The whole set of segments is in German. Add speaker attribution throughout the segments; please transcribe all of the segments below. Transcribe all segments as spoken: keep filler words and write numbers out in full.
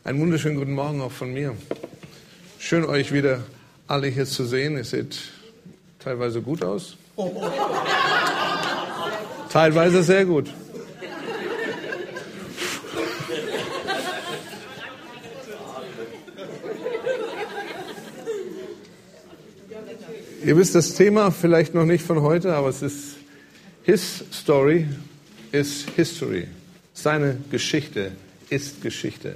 Speaker 1: Einen wunderschönen guten Morgen auch von mir. Schön, euch wieder alle hier zu sehen. Ihr seht teilweise gut aus. Teilweise sehr gut. Ihr wisst das Thema vielleicht noch nicht von heute, aber es ist His Story is History. Seine Geschichte ist Geschichte.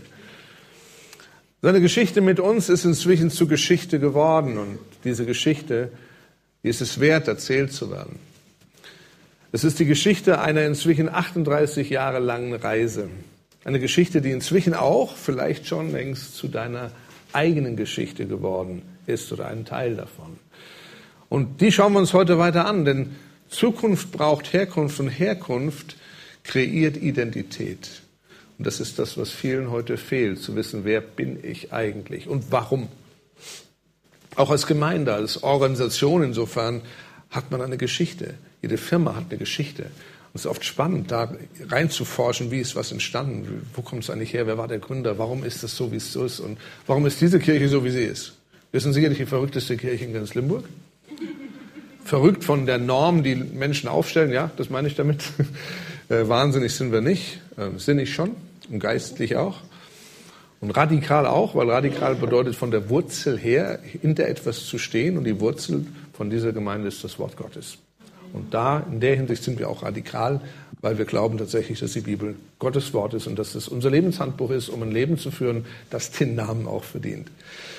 Speaker 1: Seine Geschichte mit uns ist inzwischen zu Geschichte geworden und diese Geschichte, die ist es wert, erzählt zu werden. Es ist die Geschichte einer inzwischen achtunddreißig Jahre langen Reise. Eine Geschichte, die inzwischen auch vielleicht schon längst zu deiner eigenen Geschichte geworden ist oder ein Teil davon. Und die schauen wir uns heute weiter an, denn Zukunft braucht Herkunft und Herkunft kreiert Identität. Und das ist das, was vielen heute fehlt, zu wissen, wer bin ich eigentlich und warum. Auch als Gemeinde, als Organisation insofern hat man eine Geschichte. Jede Firma hat eine Geschichte. Und es ist oft spannend, da reinzuforschen, wie ist was entstanden, wo kommt es eigentlich her, wer war der Gründer, warum ist es so, wie es so ist und warum ist diese Kirche so, wie sie ist. Wir sind sicherlich die verrückteste Kirche in ganz Limburg. Verrückt von der Norm, die Menschen aufstellen, ja, das meine ich damit. Äh, wahnsinnig sind wir nicht, äh, sinnig schon und geistlich auch. Und radikal auch, weil radikal bedeutet von der Wurzel her, hinter etwas zu stehen. Und die Wurzel von dieser Gemeinde ist das Wort Gottes. Und da, in der Hinsicht sind wir auch radikal, weil wir glauben tatsächlich, dass die Bibel Gottes Wort ist und dass es unser Lebenshandbuch ist, um ein Leben zu führen, das den Namen auch verdient.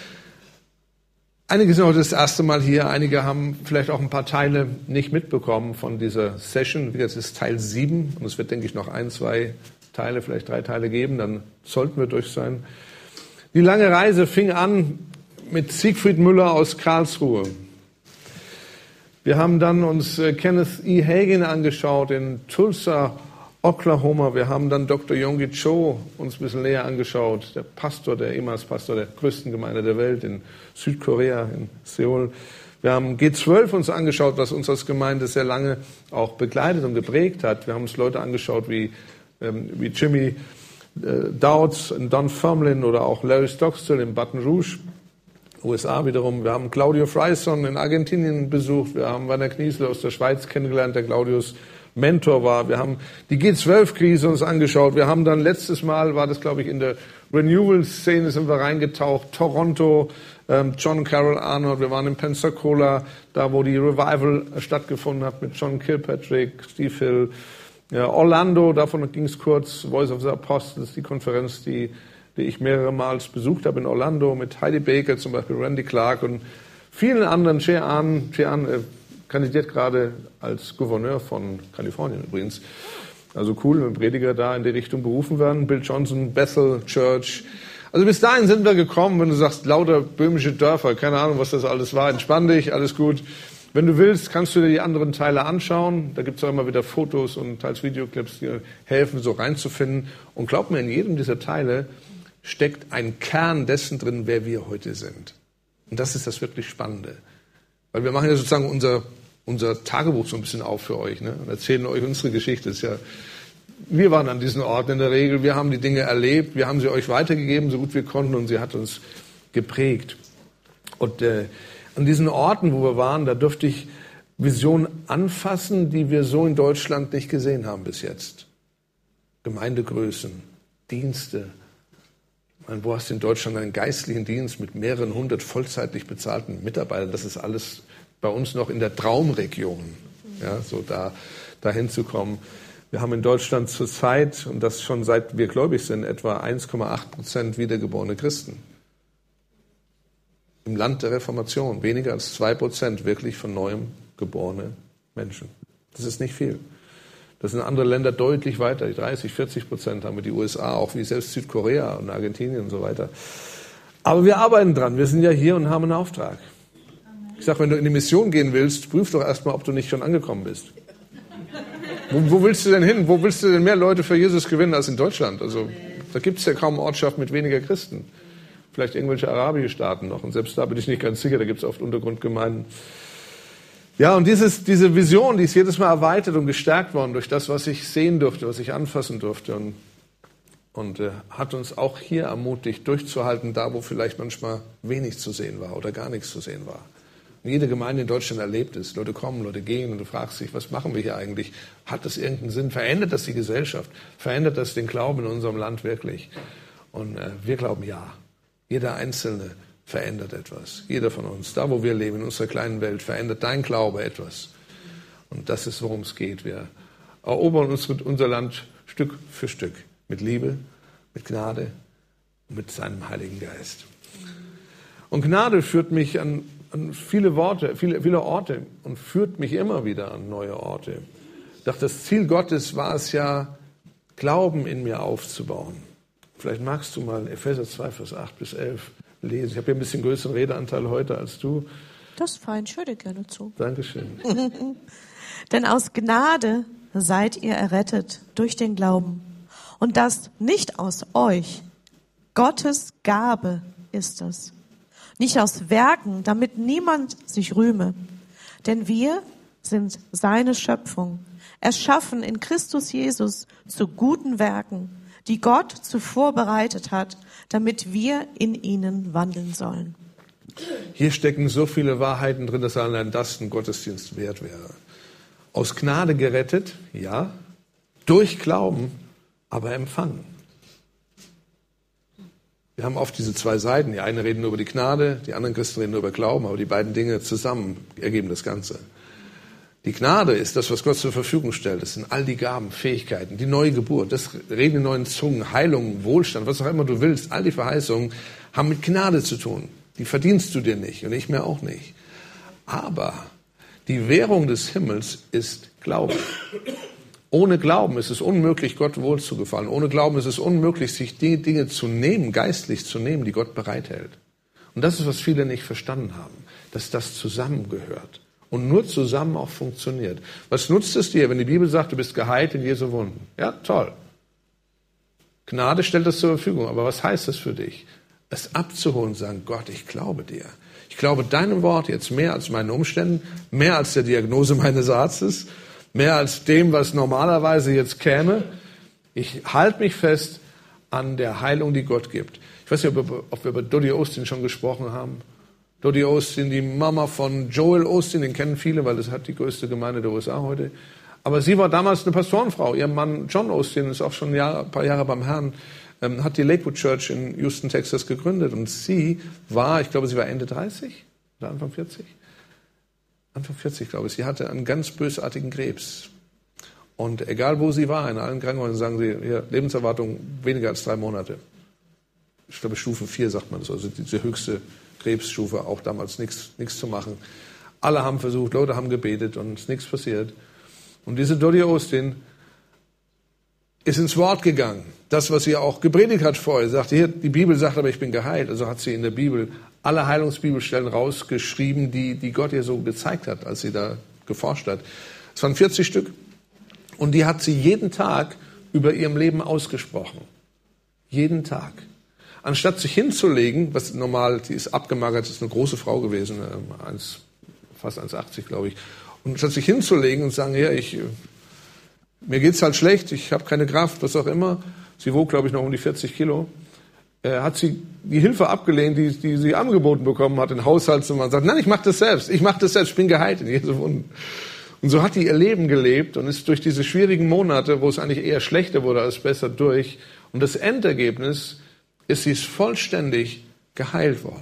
Speaker 1: Einige sind heute das erste Mal hier, einige haben vielleicht auch ein paar Teile nicht mitbekommen von dieser Session. Jetzt ist Teil sieben und es wird, denke ich, noch ein, zwei Teile, vielleicht drei Teile geben, dann sollten wir durch sein. Die lange Reise fing an mit Siegfried Müller aus Karlsruhe. Wir haben dann uns Kenneth E. Hagin angeschaut in Tulsa, Oklahoma. Wir haben dann Doktor Yonggi Cho uns ein bisschen näher angeschaut, der Pastor, der ehemals Pastor der größten Gemeinde der Welt in Südkorea, in Seoul. Wir haben G zwölf uns angeschaut, was uns als Gemeinde sehr lange auch begleitet und geprägt hat. Wir haben uns Leute angeschaut wie, ähm, wie Jimmy äh, Dowds in Dunfermline oder auch Larry Stockstill in Baton Rouge, U S A wiederum. Wir haben Claudio Freison in Argentinien besucht. Wir haben Werner Kniesler aus der Schweiz kennengelernt, der Claudius Mentor war. Wir haben die G zwölf Krise uns angeschaut. Wir haben dann letztes Mal, war das glaube ich in der Renewal-Szene, sind wir reingetaucht. Toronto, ähm, John Carroll Arnold. Wir waren in Pensacola, da wo die Revival stattgefunden hat mit John Kilpatrick, Steve Hill. Ja, Orlando, davon ging es kurz. Voice of the Apostles, die Konferenz, die, die ich mehrere Mal besucht habe in Orlando mit Heidi Baker, zum Beispiel Randy Clark und vielen anderen. Jean, Jean äh, kandidiert gerade als Gouverneur von Kalifornien übrigens. Also cool, wenn Prediger da in die Richtung berufen werden. Bill Johnson, Bethel Church. Also bis dahin sind wir gekommen, wenn du sagst, lauter böhmische Dörfer, keine Ahnung, was das alles war. Entspann dich, alles gut. Wenn du willst, kannst du dir die anderen Teile anschauen. Da gibt es auch immer wieder Fotos und teils Videoclips, die helfen, so reinzufinden. Und glaub mir, in jedem dieser Teile steckt ein Kern dessen drin, wer wir heute sind. Und das ist das wirklich Spannende. Weil wir machen ja sozusagen unser, unser Tagebuch so ein bisschen auf für euch, ne? Und erzählen euch unsere Geschichte. Das ist ja, wir waren an diesen Orten in der Regel, wir haben die Dinge erlebt, wir haben sie euch weitergegeben, so gut wir konnten, und sie hat uns geprägt. Und äh, an diesen Orten, wo wir waren, da durfte ich Visionen anfassen, die wir so in Deutschland nicht gesehen haben bis jetzt. Gemeindegrößen, Dienste. Ich meine, wo hast du in Deutschland einen geistlichen Dienst mit mehreren hundert vollzeitlich bezahlten Mitarbeitern? Das ist alles bei uns noch in der Traumregion, ja, so da dahin zu kommen. Wir haben in Deutschland zurzeit, und das schon seit wir gläubig sind, etwa eins Komma acht Prozent wiedergeborene Christen. Im Land der Reformation weniger als zwei Prozent wirklich von neuem geborene Menschen. Das ist nicht viel. Das sind andere Länder deutlich weiter. Die dreißig, vierzig Prozent haben wir, die U S A, auch wie selbst Südkorea und Argentinien und so weiter. Aber wir arbeiten dran. Wir sind ja hier und haben einen Auftrag. Ich sage, wenn du in die Mission gehen willst, prüf doch erstmal, ob du nicht schon angekommen bist. Wo, wo willst du denn hin? Wo willst du denn mehr Leute für Jesus gewinnen als in Deutschland? Also da gibt es ja kaum Ortschaften mit weniger Christen. Vielleicht irgendwelche arabische Staaten noch. Und selbst da bin ich nicht ganz sicher, da gibt es oft Untergrundgemeinden. Ja, und dieses, diese Vision, die ist jedes Mal erweitert und gestärkt worden durch das, was ich sehen durfte, was ich anfassen durfte. Und, und äh, hat uns auch hier ermutigt, durchzuhalten, da wo vielleicht manchmal wenig zu sehen war oder gar nichts zu sehen war. Und jede Gemeinde in Deutschland erlebt es. Leute kommen, Leute gehen und du fragst dich, was machen wir hier eigentlich? Hat das irgendeinen Sinn? Verändert das die Gesellschaft? Verändert das den Glauben in unserem Land wirklich? Und äh, wir glauben ja. Jeder Einzelne verändert etwas. Jeder von uns, da wo wir leben, in unserer kleinen Welt, verändert dein Glaube etwas. Und das ist, worum es geht. Wir erobern uns unser Land Stück für Stück. Mit Liebe, mit Gnade und mit seinem Heiligen Geist. Und Gnade führt mich an, an viele Worte, viele, viele Orte und führt mich immer wieder an neue Orte. Doch das Ziel Gottes war es ja, Glauben in mir aufzubauen. Vielleicht magst du mal Epheser zwei, Vers acht bis elf lesen. Ich habe hier ein bisschen größeren Redeanteil heute als du.
Speaker 2: Das ist fein, ich höre dir gerne zu.
Speaker 1: Dankeschön.
Speaker 2: Denn aus Gnade seid ihr errettet durch den Glauben. Und das nicht aus euch. Gottes Gabe ist es. Nicht aus Werken, damit niemand sich rühme. Denn wir sind seine Schöpfung, erschaffen in Christus Jesus zu guten Werken, die Gott zuvor bereitet hat, damit wir in ihnen wandeln sollen.
Speaker 1: Hier stecken so viele Wahrheiten drin, dass allein das ein Gottesdienst wert wäre. Aus Gnade gerettet, ja, durch Glauben, aber empfangen. Wir haben oft diese zwei Seiten. Die einen reden nur über die Gnade, die anderen Christen reden nur über Glauben, aber die beiden Dinge zusammen ergeben das Ganze. Die Gnade ist das, was Gott zur Verfügung stellt. Das sind all die Gaben, Fähigkeiten, die neue Geburt, das Reden in neuen Zungen, Heilung, Wohlstand, was auch immer du willst. All die Verheißungen haben mit Gnade zu tun. Die verdienst du dir nicht und ich mir auch nicht. Aber die Währung des Himmels ist Glaube. Ohne Glauben ist es unmöglich, Gott wohl zu gefallen. Ohne Glauben ist es unmöglich, sich die Dinge zu nehmen, geistlich zu nehmen, die Gott bereithält. Und das ist, was viele nicht verstanden haben, dass das zusammengehört und nur zusammen auch funktioniert. Was nutzt es dir, wenn die Bibel sagt, du bist geheilt in Jesu Wunden? Ja, toll. Gnade stellt das zur Verfügung. Aber was heißt das für dich? Es abzuholen und sagen, Gott, ich glaube dir. Ich glaube deinem Wort jetzt mehr als meinen Umständen, mehr als der Diagnose meines Arztes, mehr als dem, was normalerweise jetzt käme. Ich halte mich fest an der Heilung, die Gott gibt. Ich weiß nicht, ob wir, ob wir über Dodie Osteen schon gesprochen haben. Dodie Osteen, die Mama von Joel Osteen, den kennen viele, weil das hat die größte Gemeinde der U S A heute. Aber sie war damals eine Pastorenfrau. Ihr Mann John Osteen ist auch schon ein, Jahr, ein paar Jahre beim Herrn, ähm, hat die Lakewood Church in Houston, Texas gegründet. Und sie war, ich glaube, sie war Ende dreißig oder Anfang vierzig. Anfang vierzig, glaube ich. Sie hatte einen ganz bösartigen Krebs. Und egal, wo sie war, in allen Krankenhäusern sagen sie, ja, Lebenserwartung weniger als drei Monate. Ich glaube, Stufe vier sagt man das, also diese höchste Krebsstufe, auch damals nichts nichts zu machen. Alle haben versucht, Leute haben gebetet und es ist nichts passiert. Und diese Dodie Osteen ist ins Wort gegangen. Das, was sie auch gepredigt hat vorher, sagte, hier, die Bibel sagt aber, ich bin geheilt. Also hat sie in der Bibel alle Heilungsbibelstellen rausgeschrieben, die, die Gott ihr so gezeigt hat, als sie da geforscht hat. Es waren vierzig Stück. Und die hat sie jeden Tag über ihrem Leben ausgesprochen. Jeden Tag. Anstatt sich hinzulegen, was normal, die ist abgemagert, ist eine große Frau gewesen, eins, fast eins Komma achtzig, glaube ich. Und anstatt sich hinzulegen und sagen, ja, ich, mir geht's halt schlecht, ich habe keine Kraft, was auch immer. Sie wog, glaube ich, noch um die vierzig Kilo. Äh, hat sie die Hilfe abgelehnt, die, die sie angeboten bekommen hat, den Haushaltsmann. Sagt, nein, ich mache das selbst, ich mache das selbst, ich bin geheilt in Jesu Wunden. Und so hat die ihr Leben gelebt und ist durch diese schwierigen Monate, wo es eigentlich eher schlechter wurde als besser, durch. Und das Endergebnis ist, sie ist vollständig geheilt worden.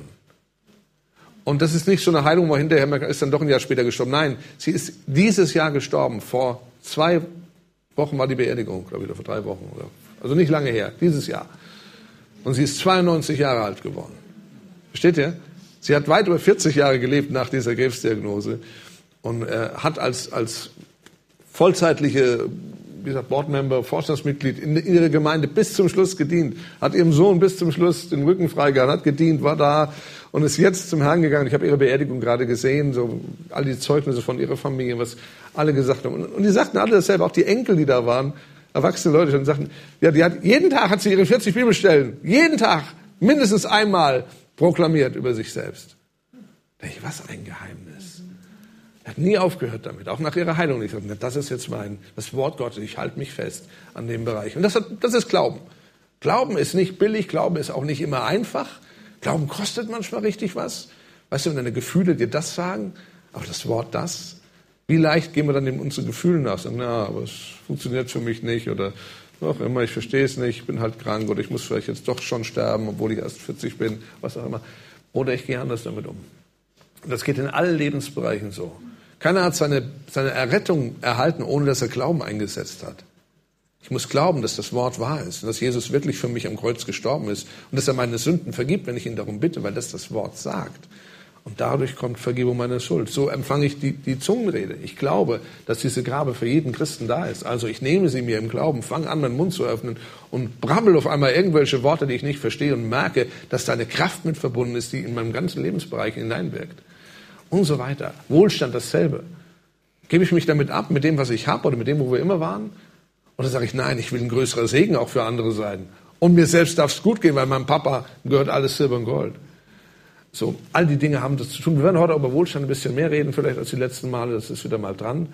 Speaker 1: Und das ist nicht so eine Heilung, wo hinterher man ist dann doch ein Jahr später gestorben. Nein, sie ist dieses Jahr gestorben. Vor zwei Wochen war die Beerdigung, glaube ich, oder vor drei Wochen. Oder, also nicht lange her, dieses Jahr. Und sie ist zweiundneunzig Jahre alt geworden. Versteht ihr? Sie hat weit über vierzig Jahre gelebt nach dieser Krebsdiagnose und äh, hat als, als vollzeitliche, wie gesagt, Boardmember, Vorstandsmitglied in, in ihrer Gemeinde bis zum Schluss gedient, hat ihrem Sohn bis zum Schluss den Rücken freigehalten, hat gedient, war da und ist jetzt zum Herrn gegangen. Ich habe ihre Beerdigung gerade gesehen, so all die Zeugnisse von ihrer Familie, was alle gesagt haben. Und, und die sagten alle dasselbe, auch die Enkel, die da waren, erwachsene Leute, schon sagten, ja, die hat, jeden Tag hat sie ihre vierzig Bibelstellen, jeden Tag, mindestens einmal proklamiert über sich selbst. Da dachte ich, was ein Geheimnis. Er hat nie aufgehört damit, auch nach ihrer Heilung nicht. Das ist jetzt mein, das Wort Gottes, ich halte mich fest an dem Bereich. Und das, hat, das ist Glauben. Glauben ist nicht billig, Glauben ist auch nicht immer einfach. Glauben kostet manchmal richtig was. Weißt du, wenn deine Gefühle dir das sagen, aber das Wort das, wie leicht gehen wir dann dem unsere Gefühle nach? Sagen, na, aber es funktioniert für mich nicht oder noch immer, ich verstehe es nicht, ich bin halt krank oder ich muss vielleicht jetzt doch schon sterben, obwohl ich erst vierzig bin, was auch immer. Oder ich gehe anders damit um. Und das geht in allen Lebensbereichen so. Keiner hat seine, seine Errettung erhalten, ohne dass er Glauben eingesetzt hat. Ich muss glauben, dass das Wort wahr ist und dass Jesus wirklich für mich am Kreuz gestorben ist und dass er meine Sünden vergibt, wenn ich ihn darum bitte, weil das das Wort sagt. Und dadurch kommt Vergebung meiner Schuld. So empfange ich die, die Zungenrede. Ich glaube, dass diese Gabe für jeden Christen da ist. Also ich nehme sie mir im Glauben, fange an, meinen Mund zu öffnen und brabbel auf einmal irgendwelche Worte, die ich nicht verstehe und merke, dass da eine Kraft mit verbunden ist, die in meinem ganzen Lebensbereich hineinwirkt. Und so weiter. Wohlstand dasselbe. Gebe ich mich damit ab, mit dem, was ich habe oder mit dem, wo wir immer waren? Oder sage ich, nein, ich will ein größerer Segen auch für andere sein. Und mir selbst darf es gut gehen, weil meinem Papa gehört alles Silber und Gold. So, all die Dinge haben das zu tun. Wir werden heute über Wohlstand ein bisschen mehr reden, vielleicht als die letzten Male. Das ist wieder mal dran.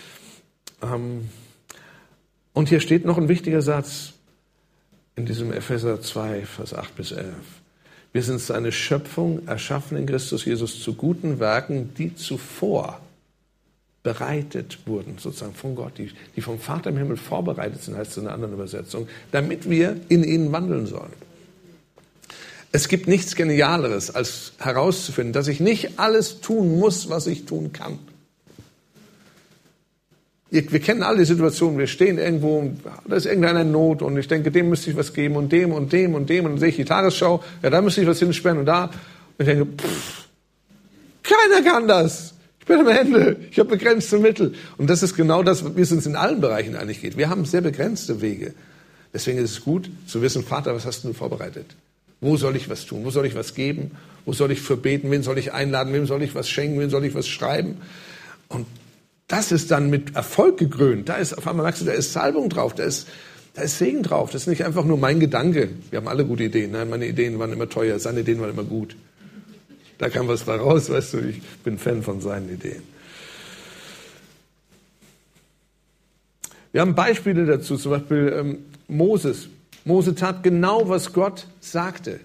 Speaker 1: Und hier steht noch ein wichtiger Satz in diesem Epheser zwei, Vers acht bis elf. Wir sind seine Schöpfung, erschaffen in Christus Jesus zu guten Werken, die zuvor bereitet wurden, sozusagen von Gott, die, die vom Vater im Himmel vorbereitet sind, heißt es in einer anderen Übersetzung, damit wir in ihnen wandeln sollen. Es gibt nichts Genialeres, als herauszufinden, dass ich nicht alles tun muss, was ich tun kann. Wir kennen alle die Situationen, wir stehen irgendwo, da ist irgendeiner in Not und ich denke, dem müsste ich was geben und dem und dem und dem und dann sehe ich die Tagesschau, ja, da müsste ich was hinsperren und da. Und ich denke, pff, keiner kann das. Ich bin am Ende, ich habe begrenzte Mittel. Und das ist genau das, wie es uns in allen Bereichen eigentlich geht. Wir haben sehr begrenzte Wege. Deswegen ist es gut zu wissen, Vater, was hast du vorbereitet? Wo soll ich was tun? Wo soll ich was geben? Wo soll ich für beten? Wen soll ich einladen? Wem soll ich was schenken? Wem soll ich was schreiben? Und das ist dann mit Erfolg gekrönt. Da ist, auf einmal merkst du, da ist Salbung drauf, da ist, da ist Segen drauf. Das ist nicht einfach nur mein Gedanke. Wir haben alle gute Ideen. Nein, meine Ideen waren immer teuer, seine Ideen waren immer gut. Da kam was da raus, weißt du, ich bin Fan von seinen Ideen. Wir haben Beispiele dazu, zum Beispiel ähm, Moses. Mose tat genau, was Gott sagte.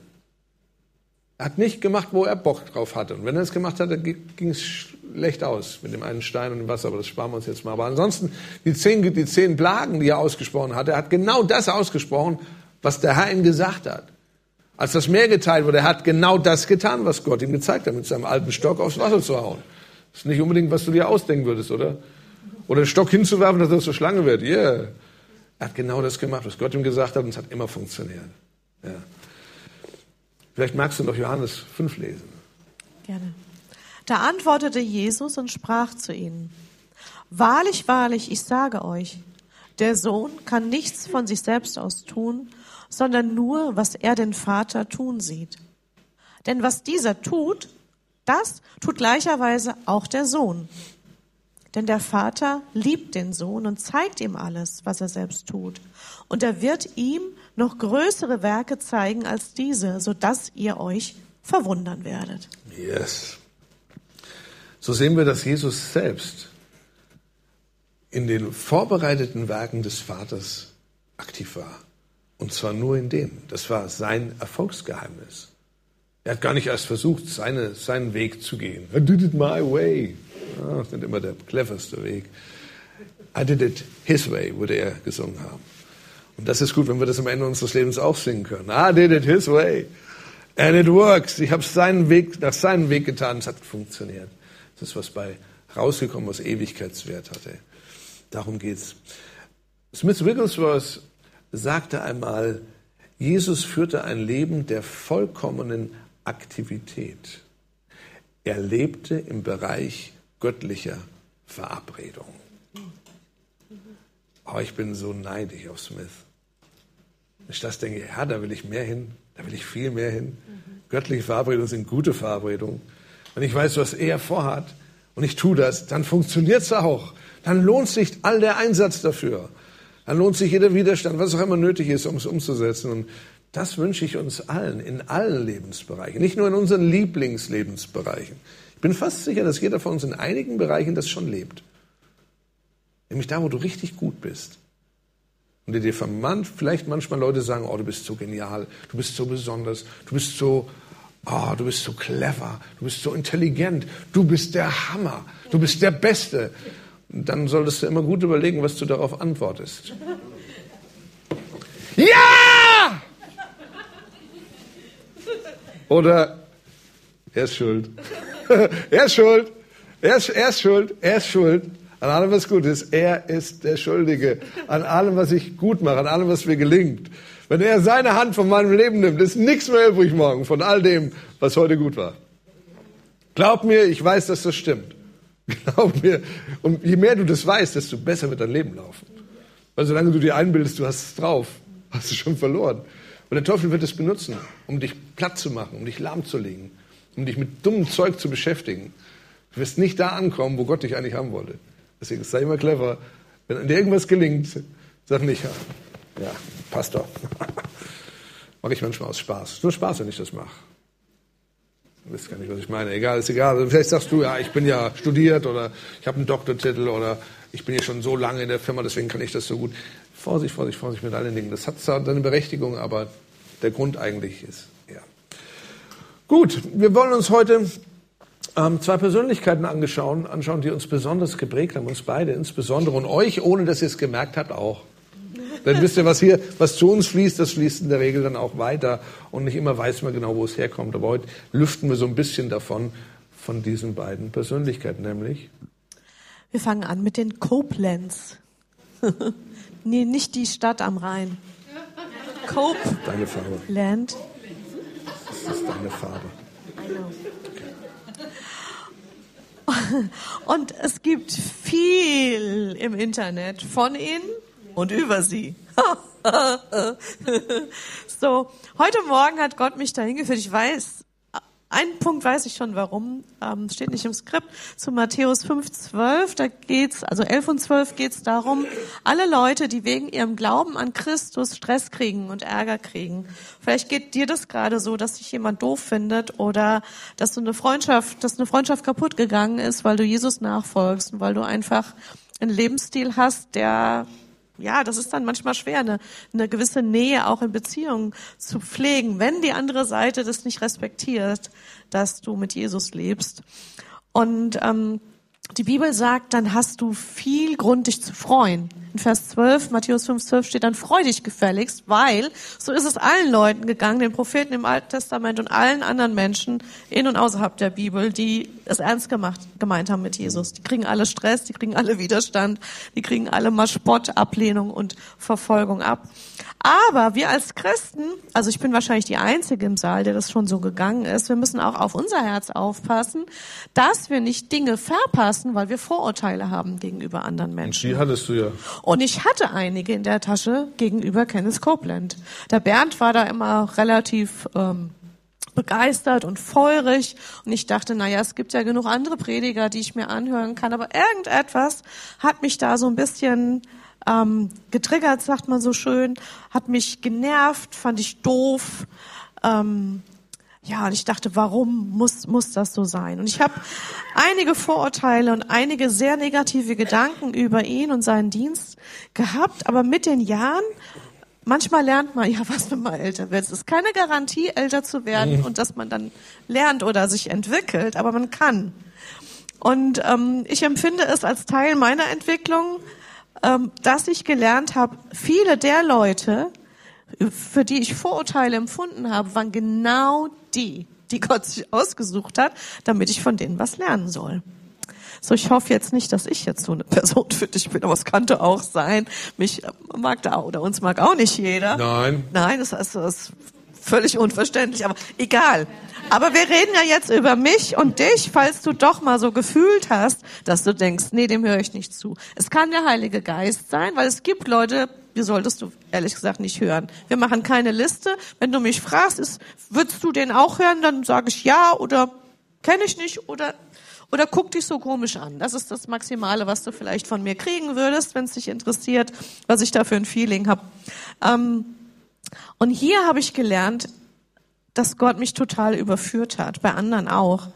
Speaker 1: Er hat nicht gemacht, wo er Bock drauf hatte. Und wenn er es gemacht hat, dann ging es schlecht aus mit dem einen Stein und dem Wasser, aber das sparen wir uns jetzt mal. Aber ansonsten, die zehn, die zehn Plagen, die er ausgesprochen hatte, er hat genau das ausgesprochen, was der Herr ihm gesagt hat. Als das Meer geteilt wurde, er hat genau das getan, was Gott ihm gezeigt hat, mit seinem alten Stock aufs Wasser zu hauen. Das ist nicht unbedingt, was du dir ausdenken würdest, oder? Oder einen Stock hinzuwerfen, dass das zur Schlange wird. Yeah. Er hat genau das gemacht, was Gott ihm gesagt hat, und es hat immer funktioniert. Ja. Vielleicht magst du noch Johannes fünf lesen.
Speaker 2: Gerne. Da antwortete Jesus und sprach zu ihnen: Wahrlich, wahrlich, ich sage euch, der Sohn kann nichts von sich selbst aus tun, sondern nur, was er den Vater tun sieht. Denn was dieser tut, das tut gleicherweise auch der Sohn. Denn der Vater liebt den Sohn und zeigt ihm alles, was er selbst tut. Und er wird ihm noch größere Werke zeigen als diese, sodass ihr euch verwundern werdet.
Speaker 1: Yes. So sehen wir, dass Jesus selbst in den vorbereiteten Werken des Vaters aktiv war. Und zwar nur in dem. Das war sein Erfolgsgeheimnis. Er hat gar nicht erst versucht, seine, seinen Weg zu gehen. I did it my way. Ja, das ist nicht immer der cleverste Weg. I did it his way, würde er gesungen haben. Und das ist gut, wenn wir das am Ende unseres Lebens auch singen können. I did it his way. And it works. Ich habe seinen Weg, nach seinem Weg getan. Es hat funktioniert. Das ist was bei rausgekommen, was Ewigkeitswert hatte. Darum geht's. Smith Wigglesworth sagte einmal, Jesus führte ein Leben der vollkommenen Aktivität. Er lebte im Bereich göttlicher Verabredung. Oh, ich bin so neidisch auf Smith. Wenn ich das denke, ja, da will ich mehr hin, da will ich viel mehr hin. Göttliche Verabredungen sind gute Verabredungen. Wenn ich weiß, was er vorhat und ich tue das, dann funktioniert es auch. Dann lohnt sich all der Einsatz dafür. Dann lohnt sich jeder Widerstand, was auch immer nötig ist, um es umzusetzen. Und das wünsche ich uns allen, in allen Lebensbereichen, nicht nur in unseren Lieblingslebensbereichen. Ich bin fast sicher, dass jeder von uns in einigen Bereichen das schon lebt. Nämlich da, wo du richtig gut bist. Und die dir vermannt, vielleicht manchmal Leute sagen, oh, du bist so genial, du bist so besonders, du bist so, oh, du bist so clever, du bist so intelligent, du bist der Hammer, du bist der Beste. Und dann solltest du immer gut überlegen, was du darauf antwortest. Ja! Oder, er ist schuld. Er ist schuld. Er ist, er ist schuld. Er ist schuld. An allem, was gut ist. Er ist der Schuldige. An allem, was ich gut mache. An allem, was mir gelingt. Wenn er seine Hand von meinem Leben nimmt, ist nichts mehr übrig morgen von all dem, was heute gut war. Glaub mir, ich weiß, dass das stimmt. Glaub mir. Und je mehr du das weißt, desto besser wird dein Leben laufen. Weil solange du dir einbildest, du hast es drauf, hast du schon verloren. Und der Teufel wird es benutzen, um dich platt zu machen, um dich lahmzulegen, um dich mit dummem Zeug zu beschäftigen. Du wirst nicht da ankommen, wo Gott dich eigentlich haben wollte. Deswegen sei immer clever. Wenn dir irgendwas gelingt, sag nicht, ja, ja passt doch. Mache ich manchmal aus Spaß. Nur Spaß, wenn ich das mache. Du wisst gar nicht, was ich meine. Egal, ist egal. Also vielleicht sagst du, ja, ich bin ja studiert oder ich habe einen Doktortitel oder ich bin ja schon so lange in der Firma, deswegen kann ich das so gut. Vorsicht, Vorsicht, Vorsicht mit allen Dingen. Das hat zwar seine Berechtigung, aber der Grund eigentlich ist, ja. Gut, wir wollen uns heute ähm, zwei Persönlichkeiten angeschauen, anschauen, die uns besonders geprägt haben, uns beide insbesondere und euch, ohne dass ihr es gemerkt habt, auch. Denn wisst ihr, was hier, was zu uns fließt, das fließt in der Regel dann auch weiter und nicht immer weiß man genau, wo es herkommt. Aber heute lüften wir so ein bisschen davon, von diesen beiden Persönlichkeiten, nämlich.
Speaker 2: Wir fangen an mit den Koblenz. Nee, nicht die Stadt am Rhein. Cope.
Speaker 1: Deine Farbe.
Speaker 2: Land.
Speaker 1: Das ist deine Farbe.
Speaker 2: I know. Und es gibt viel im Internet von ihnen und über sie. So, heute Morgen hat Gott mich dahin geführt. Ich weiß, einen Punkt weiß ich schon, warum. Ähm, steht nicht im Skript. Zu Matthäus fünf, zwölf, da geht's, also elf und zwölf geht's darum, alle Leute, die wegen ihrem Glauben an Christus Stress kriegen und Ärger kriegen. Vielleicht geht dir das gerade so, dass dich jemand doof findet oder dass du eine Freundschaft, dass eine Freundschaft kaputt gegangen ist, weil du Jesus nachfolgst und weil du einfach einen Lebensstil hast, der, ja, das ist dann manchmal schwer, eine, eine gewisse Nähe auch in Beziehungen zu pflegen, wenn die andere Seite das nicht respektiert, dass du mit Jesus lebst. Und ähm, die Bibel sagt, dann hast du viel Grund, dich zu freuen. In Vers zwölf, Matthäus fünf, zwölf steht dann, freu dich gefälligst, weil so ist es allen Leuten gegangen, den Propheten im Alten Testament und allen anderen Menschen in und außerhalb der Bibel, die es ernst gemacht, gemeint haben mit Jesus. Die kriegen alle Stress, die kriegen alle Widerstand, die kriegen alle mal Spott, Ablehnung und Verfolgung ab. Aber wir als Christen, also ich bin wahrscheinlich die Einzige im Saal, der das schon so gegangen ist, wir müssen auch auf unser Herz aufpassen, dass wir nicht Dinge verpassen, weil wir Vorurteile haben gegenüber anderen Menschen.
Speaker 1: Und die hattest du ja.
Speaker 2: Und ich hatte einige in der Tasche gegenüber Kenneth Copeland. Der Bernd war da immer relativ ähm, begeistert und feurig. Und ich dachte, naja, es gibt ja genug andere Prediger, die ich mir anhören kann. Aber irgendetwas hat mich da so ein bisschen ähm, getriggert, sagt man so schön, hat mich genervt, fand ich doof. Ähm, Ja, und ich dachte, warum muss muss das so sein? Und ich habe einige Vorurteile und einige sehr negative Gedanken über ihn und seinen Dienst gehabt, aber mit den Jahren, manchmal lernt man, ja, was, wenn man älter wird. Es ist keine Garantie, älter zu werden und dass man dann lernt oder sich entwickelt, aber man kann. Und ähm, ich empfinde es als Teil meiner Entwicklung, ähm, dass ich gelernt habe, viele der Leute, für die ich Vorurteile empfunden habe, waren genau die, die Gott sich ausgesucht hat, damit ich von denen was lernen soll. So, ich hoffe jetzt nicht, dass ich jetzt so eine Person für dich bin, aber es könnte auch sein. Mich mag da oder uns mag auch nicht jeder.
Speaker 1: Nein.
Speaker 2: Nein, das ist, das ist völlig unverständlich, aber egal. Aber wir reden ja jetzt über mich und dich, falls du doch mal so gefühlt hast, dass du denkst, nee, dem höre ich nicht zu. Es kann der Heilige Geist sein, weil es gibt Leute, die solltest du ehrlich gesagt nicht hören. Wir machen keine Liste. Wenn du mich fragst, ist, würdest du den auch hören, dann sage ich ja oder kenne ich nicht oder oder guck dich so komisch an. Das ist das Maximale, was du vielleicht von mir kriegen würdest, wenn es dich interessiert, was ich da für ein Feeling habe. Ähm, und hier habe ich gelernt, dass Gott mich total überführt hat, bei anderen auch,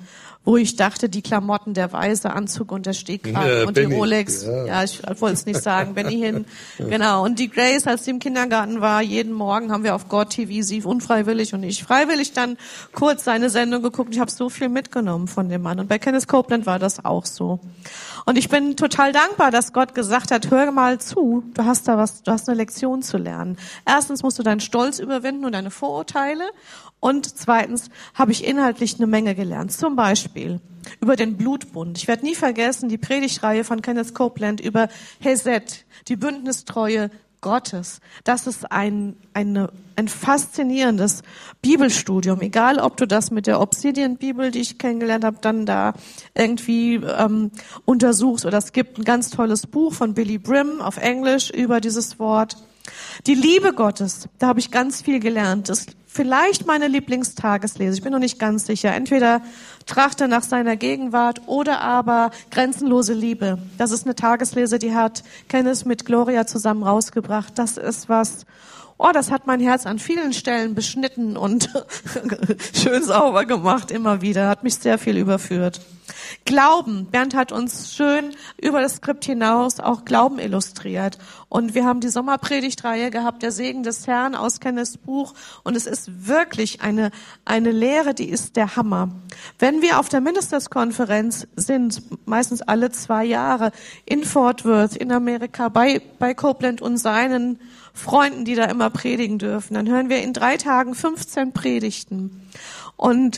Speaker 2: wo ich dachte, die Klamotten, der weiße Anzug und der Stehkragen
Speaker 1: ja,
Speaker 2: und
Speaker 1: Benny.
Speaker 2: die Rolex.
Speaker 1: Ja,
Speaker 2: ja ich wollte es nicht sagen. Benny Hinn. Genau. Und die Grace, als sie im Kindergarten war, jeden Morgen haben wir auf God T V, sie unfreiwillig und ich freiwillig dann kurz seine Sendung geguckt. Ich habe so viel mitgenommen von dem Mann. Und bei Kenneth Copeland war das auch so. Und ich bin total dankbar, dass Gott gesagt hat, hör mal zu, du hast da was, du hast eine Lektion zu lernen. Erstens musst du deinen Stolz überwinden und deine Vorurteile. Und zweitens habe ich inhaltlich eine Menge gelernt. Zum Beispiel über den Blutbund. Ich werde nie vergessen, die Predigtreihe von Kenneth Copeland über Hesed, die Bündnistreue Gottes. Das ist ein, eine, ein faszinierendes Bibelstudium. Egal, ob du das mit der Obsidian-Bibel, die ich kennengelernt habe, dann da irgendwie ähm, untersuchst. Oder es gibt ein ganz tolles Buch von Billy Brim auf Englisch über dieses Wort. Die Liebe Gottes, da habe ich ganz viel gelernt. Das ist vielleicht meine Lieblingstageslese. Ich bin noch nicht ganz sicher. Entweder Trachte nach seiner Gegenwart oder aber Grenzenlose Liebe. Das ist eine Tageslese, die hat Kenneth mit Gloria zusammen rausgebracht. Das ist was, oh, das hat mein Herz an vielen Stellen beschnitten und schön sauber gemacht immer wieder. Hat mich sehr viel überführt. Glauben. Bernd hat uns schön über das Skript hinaus auch Glauben illustriert. Und wir haben die Sommerpredigtreihe gehabt, der Segen des Herrn aus Kenneths Buch. Und es ist wirklich eine, eine Lehre, die ist der Hammer. Wenn wir auf der Ministerskonferenz sind, meistens alle zwei Jahre, in Fort Worth, in Amerika, bei, bei Copeland und seinen Freunden, die da immer predigen dürfen, dann hören wir in drei Tagen fünfzehn Predigten. Und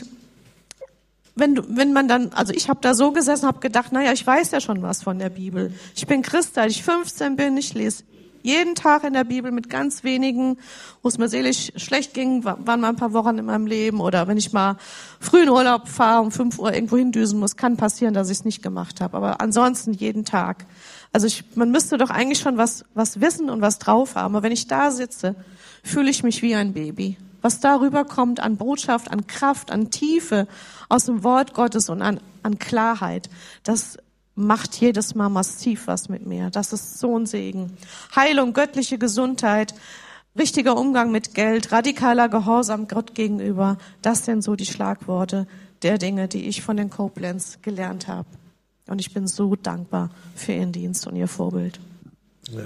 Speaker 2: Wenn, du, wenn man dann, also ich habe da so gesessen, habe gedacht, naja, ich weiß ja schon was von der Bibel. Ich bin Christ, seit ich fünfzehn bin, ich lese jeden Tag in der Bibel mit ganz wenigen, wo es mir seelisch schlecht ging, waren mal ein paar Wochen in meinem Leben. Oder wenn ich mal früh in Urlaub fahre, um fünf Uhr irgendwo hindüsen muss, kann passieren, dass ich es nicht gemacht habe. Aber ansonsten jeden Tag. Also ich, man müsste doch eigentlich schon was, was wissen und was drauf haben. Aber wenn ich da sitze, fühle ich mich wie ein Baby. Was darüber kommt an Botschaft, an Kraft, an Tiefe aus dem Wort Gottes und an, an Klarheit, das macht jedes Mal massiv was mit mir. Das ist so ein Segen. Heilung, göttliche Gesundheit, richtiger Umgang mit Geld, radikaler Gehorsam Gott gegenüber, das sind so die Schlagworte der Dinge, die ich von den Copelands gelernt habe. Und ich bin so dankbar für ihren Dienst und ihr Vorbild.
Speaker 1: Ja.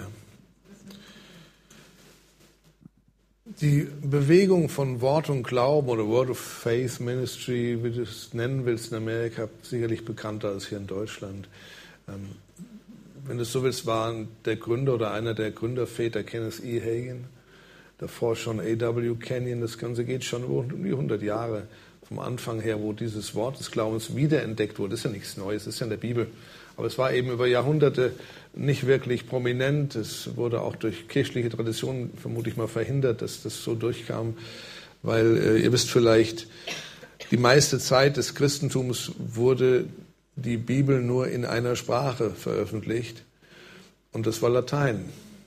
Speaker 1: Die Bewegung von Wort und Glauben oder Word of Faith Ministry, wie du es nennen willst in Amerika, sicherlich bekannter als hier in Deutschland. Ähm, wenn du es so willst, war der Gründer oder einer der Gründerväter Kenneth E. Hagin, davor schon A W Kenyon. Das Ganze geht schon um die hundert Jahre vom Anfang her, wo dieses Wort des Glaubens wiederentdeckt wurde. Das ist ja nichts Neues, das ist ja in der Bibel. Aber es war eben über Jahrhunderte nicht wirklich prominent. Es wurde auch durch kirchliche Traditionen vermutlich mal verhindert, dass das so durchkam. Weil äh, ihr wisst vielleicht, die meiste Zeit des Christentums wurde die Bibel nur in einer Sprache veröffentlicht. Und das war Latein.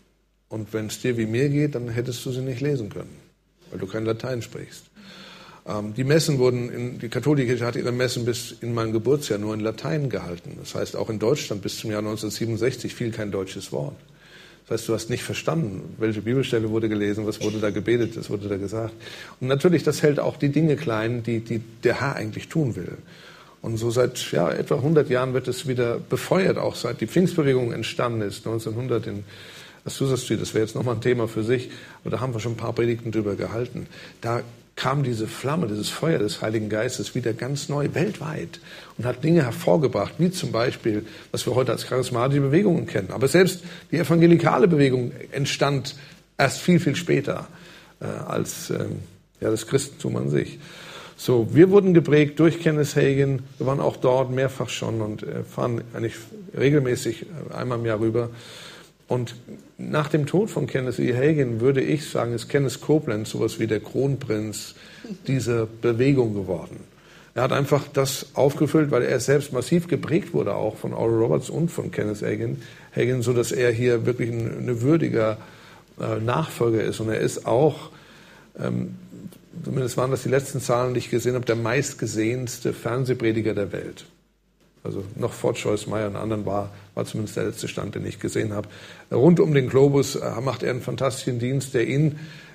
Speaker 1: Und wenn es dir wie mir geht, dann hättest du sie nicht lesen können, weil du kein Latein sprichst. Die Messen wurden, in, die katholische Kirche hat ihre Messen bis in mein Geburtsjahr nur in Latein gehalten. Das heißt, auch in Deutschland bis zum Jahr neunzehnhundertsiebenundsechzig fiel kein deutsches Wort. Das heißt, du hast nicht verstanden, welche Bibelstelle wurde gelesen, was wurde da gebetet, was wurde da gesagt. Und natürlich, das hält auch die Dinge klein, die, die der Herr eigentlich tun will. Und so seit ja, etwa hundert Jahren wird es wieder befeuert, auch seit die Pfingstbewegung entstanden ist, neunzehnhundert in Azusa Street. Das wäre jetzt nochmal ein Thema für sich, aber da haben wir schon ein paar Predigten drüber gehalten. Da kam diese Flamme, dieses Feuer des Heiligen Geistes wieder ganz neu, weltweit, und hat Dinge hervorgebracht, wie zum Beispiel, was wir heute als charismatische Bewegungen kennen. Aber selbst die evangelikale Bewegung entstand erst viel, viel später äh, als äh, ja, das Christentum an sich. So, wir wurden geprägt durch Kenneth Hagin. Wir waren auch dort mehrfach schon und äh, fahren eigentlich regelmäßig äh, einmal im Jahr rüber. Und nach dem Tod von Kenneth E. Hagin würde ich sagen, ist Kenneth Copeland sowas wie der Kronprinz dieser Bewegung geworden. Er hat einfach das aufgefüllt, weil er selbst massiv geprägt wurde, auch von Oral Roberts und von Kenneth Hagin, Hagin, so dass er hier wirklich ein, ein würdiger äh, Nachfolger ist. Und er ist auch, ähm, zumindest waren das die letzten Zahlen, die ich gesehen habe, der meistgesehenste Fernsehprediger der Welt. Also noch vor Joyce Meyer und anderen war, war zumindest der letzte Stand, den ich gesehen habe. Rund um den Globus macht er einen fantastischen Dienst, der ihn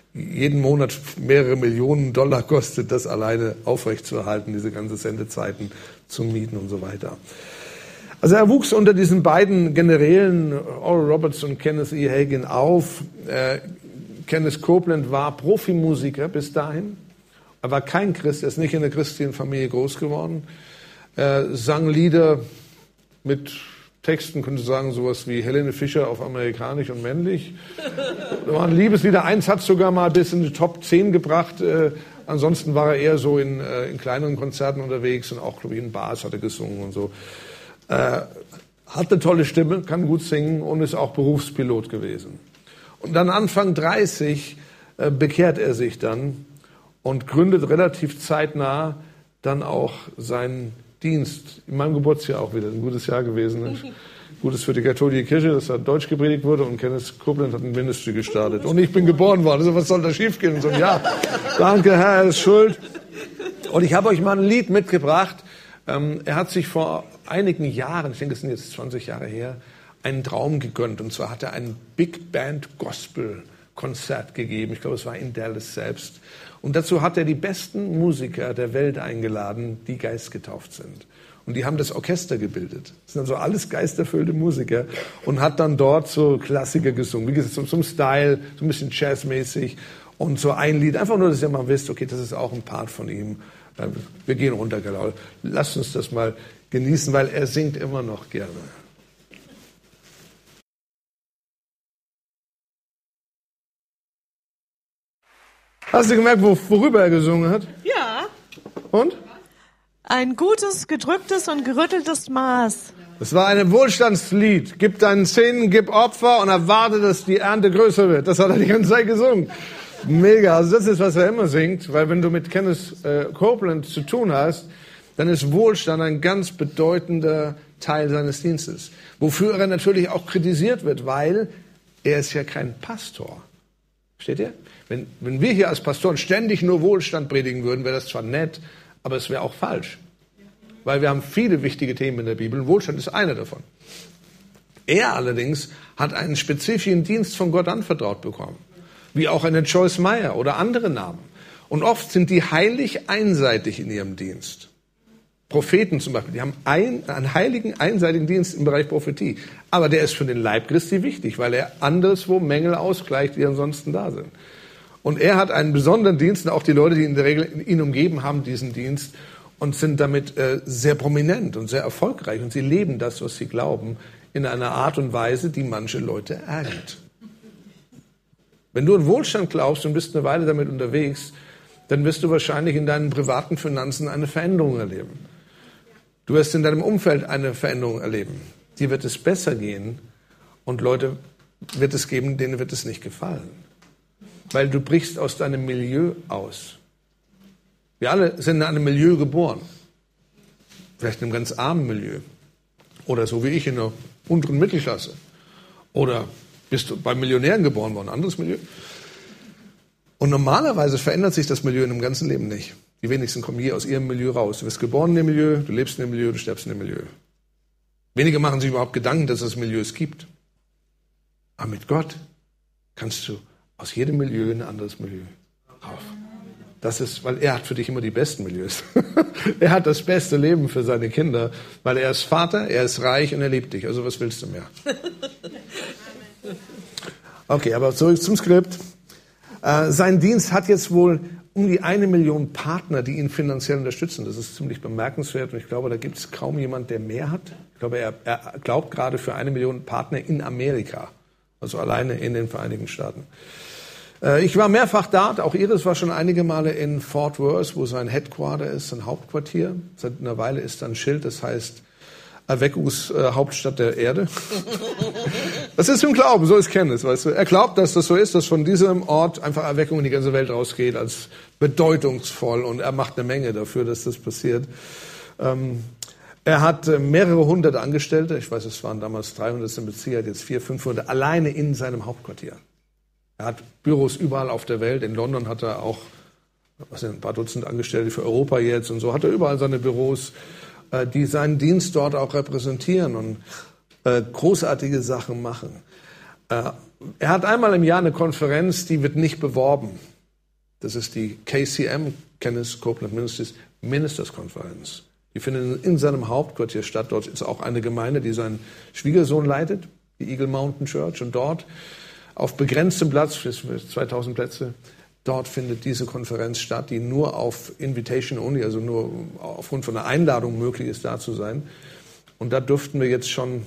Speaker 1: jeden Monat mehrere Millionen Dollar kostet, das alleine aufrechtzuerhalten, diese ganzen Sendezeiten zu mieten und so weiter. Also er wuchs unter diesen beiden Generälen, Oral Roberts und Kenneth E. Hagin, auf. Äh, Kenneth Copeland war Profimusiker bis dahin. Er war kein Christ, er ist nicht in einer christlichen Familie groß geworden. Er sang Lieder mit Texten, könnte sagen, sowas wie Helene Fischer auf amerikanisch und männlich. Da waren Liebeslieder, eins hat sogar mal bis in die Top zehn gebracht. Äh, ansonsten war er eher so in, äh, in kleineren Konzerten unterwegs und auch, glaube ich, in Bars hat er gesungen und so. Äh, hat eine tolle Stimme, kann gut singen und ist auch Berufspilot gewesen. Und dann Anfang dreißig äh, bekehrt er sich dann und gründet relativ zeitnah dann auch seinen Dienst. In meinem Geburtsjahr auch wieder, ein gutes Jahr gewesen. Gutes für die katholische Kirche, dass da Deutsch gepredigt wurde und Kenneth Copeland hat ein Ministry gestartet. Und ich bin geboren worden, also was soll da schiefgehen? Und so, ja, danke Herr, er ist schuld. Und ich habe euch mal ein Lied mitgebracht. Ähm, er hat sich vor einigen Jahren, ich denke, es sind jetzt zwanzig Jahre her, einen Traum gegönnt. Und zwar hat er ein Big Band Gospel Konzert gegeben. Ich glaube, es war in Dallas selbst. Und dazu hat er die besten Musiker der Welt eingeladen, die geistgetauft sind. Und die haben das Orchester gebildet. Das sind also alles geisterfüllte Musiker. Und hat dann dort so Klassiker gesungen. Wie gesagt, so zum Style, so ein bisschen jazzmäßig. Und so ein Lied. Einfach nur, dass ihr mal wisst, okay, das ist auch ein Part von ihm. Wir gehen runter, genau. Lasst uns das mal genießen, weil er singt immer noch gerne. Hast du gemerkt, worüber er gesungen hat?
Speaker 2: Ja.
Speaker 1: Und?
Speaker 2: Ein gutes, gedrücktes und gerütteltes Maß.
Speaker 1: Es war ein Wohlstandslied. Gib deinen Zehnten, gib Opfer und erwarte, dass die Ernte größer wird. Das hat er die ganze Zeit gesungen. Mega. Also das ist, was er immer singt. Weil wenn du mit Kenneth äh, Copeland zu tun hast, dann ist Wohlstand ein ganz bedeutender Teil seines Dienstes. Wofür er natürlich auch kritisiert wird, weil er ist ja kein Pastor. Versteht ihr? Wenn, wenn wir hier als Pastoren ständig nur Wohlstand predigen würden, wäre das zwar nett, aber es wäre auch falsch. Weil wir haben viele wichtige Themen in der Bibel und Wohlstand ist einer davon. Er allerdings hat einen spezifischen Dienst von Gott anvertraut bekommen. Wie auch eine Joyce Meyer oder andere Namen. Und oft sind die heilig einseitig in ihrem Dienst. Propheten zum Beispiel, die haben ein, einen heiligen, einseitigen Dienst im Bereich Prophetie. Aber der ist für den Leib Christi wichtig, weil er anderswo Mängel ausgleicht, die ansonsten da sind. Und er hat einen besonderen Dienst, und auch die Leute, die in der Regel ihn umgeben, haben diesen Dienst und sind damit äh, sehr prominent und sehr erfolgreich. Und sie leben das, was sie glauben, in einer Art und Weise, die manche Leute ärgert. Wenn du an Wohlstand glaubst und bist eine Weile damit unterwegs, dann wirst du wahrscheinlich in deinen privaten Finanzen eine Veränderung erleben. Du wirst in deinem Umfeld eine Veränderung erleben. Dir wird es besser gehen und Leute wird es geben, denen wird es nicht gefallen. Weil du brichst aus deinem Milieu aus. Wir alle sind in einem Milieu geboren. Vielleicht in einem ganz armen Milieu. Oder so wie ich in einer unteren Mittelklasse. Oder bist du bei Millionären geboren worden, ein anderes Milieu. Und normalerweise verändert sich das Milieu in dem ganzen Leben nicht. Die wenigsten kommen je aus ihrem Milieu raus. Du wirst geboren in dem Milieu, du lebst in dem Milieu, du stirbst in dem Milieu. Wenige machen sich überhaupt Gedanken, dass es Milieus gibt. Aber mit Gott kannst du aus jedem Milieu ein anderes Milieu rauf. Das ist, weil er hat für dich immer die besten Milieus. Er hat das beste Leben für seine Kinder, weil er ist Vater, er ist reich und er liebt dich. Also was willst du mehr? Okay, aber zurück zum Skript. Äh, sein Dienst hat jetzt wohl um die eine Million Partner, die ihn finanziell unterstützen. Das ist ziemlich bemerkenswert und ich glaube, da gibt es kaum jemand, der mehr hat. Ich glaube, er, er glaubt gerade für eine Million Partner in Amerika, also alleine in den Vereinigten Staaten. Äh, ich war mehrfach da, auch Iris war schon einige Male in Fort Worth, wo sein Headquarter ist, sein Hauptquartier. Seit einer Weile ist da ein Schild, das heißt Erweckungshauptstadt der Erde. Das ist im Glauben, so ist Kenneth, weißt du. Er glaubt, dass das so ist, dass von diesem Ort einfach Erweckung in die ganze Welt rausgeht, als bedeutungsvoll. Und er macht eine Menge dafür, dass das passiert. Ähm, er hat äh, mehrere hundert Angestellte. Ich weiß, es waren damals dreihundert in Beziehung, er hat jetzt vierhundert, fünfhundert alleine in seinem Hauptquartier. Er hat Büros überall auf der Welt. In London hat er auch was sind, ein paar Dutzend Angestellte für Europa jetzt und so. Hat er überall seine Büros, die seinen Dienst dort auch repräsentieren und äh, großartige Sachen machen. Äh, er hat einmal im Jahr eine Konferenz, die wird nicht beworben. Das ist die K C M, Kenneth Copeland Ministries, Ministerskonferenz. Die findet in seinem Hauptquartier statt. Dort ist auch eine Gemeinde, die seinen Schwiegersohn leitet, die Eagle Mountain Church. Und dort, auf begrenztem Platz, für zweitausend Plätze, dort findet diese Konferenz statt, die nur auf Invitation only, also nur aufgrund von einer Einladung möglich ist, da zu sein. Und da durften wir jetzt schon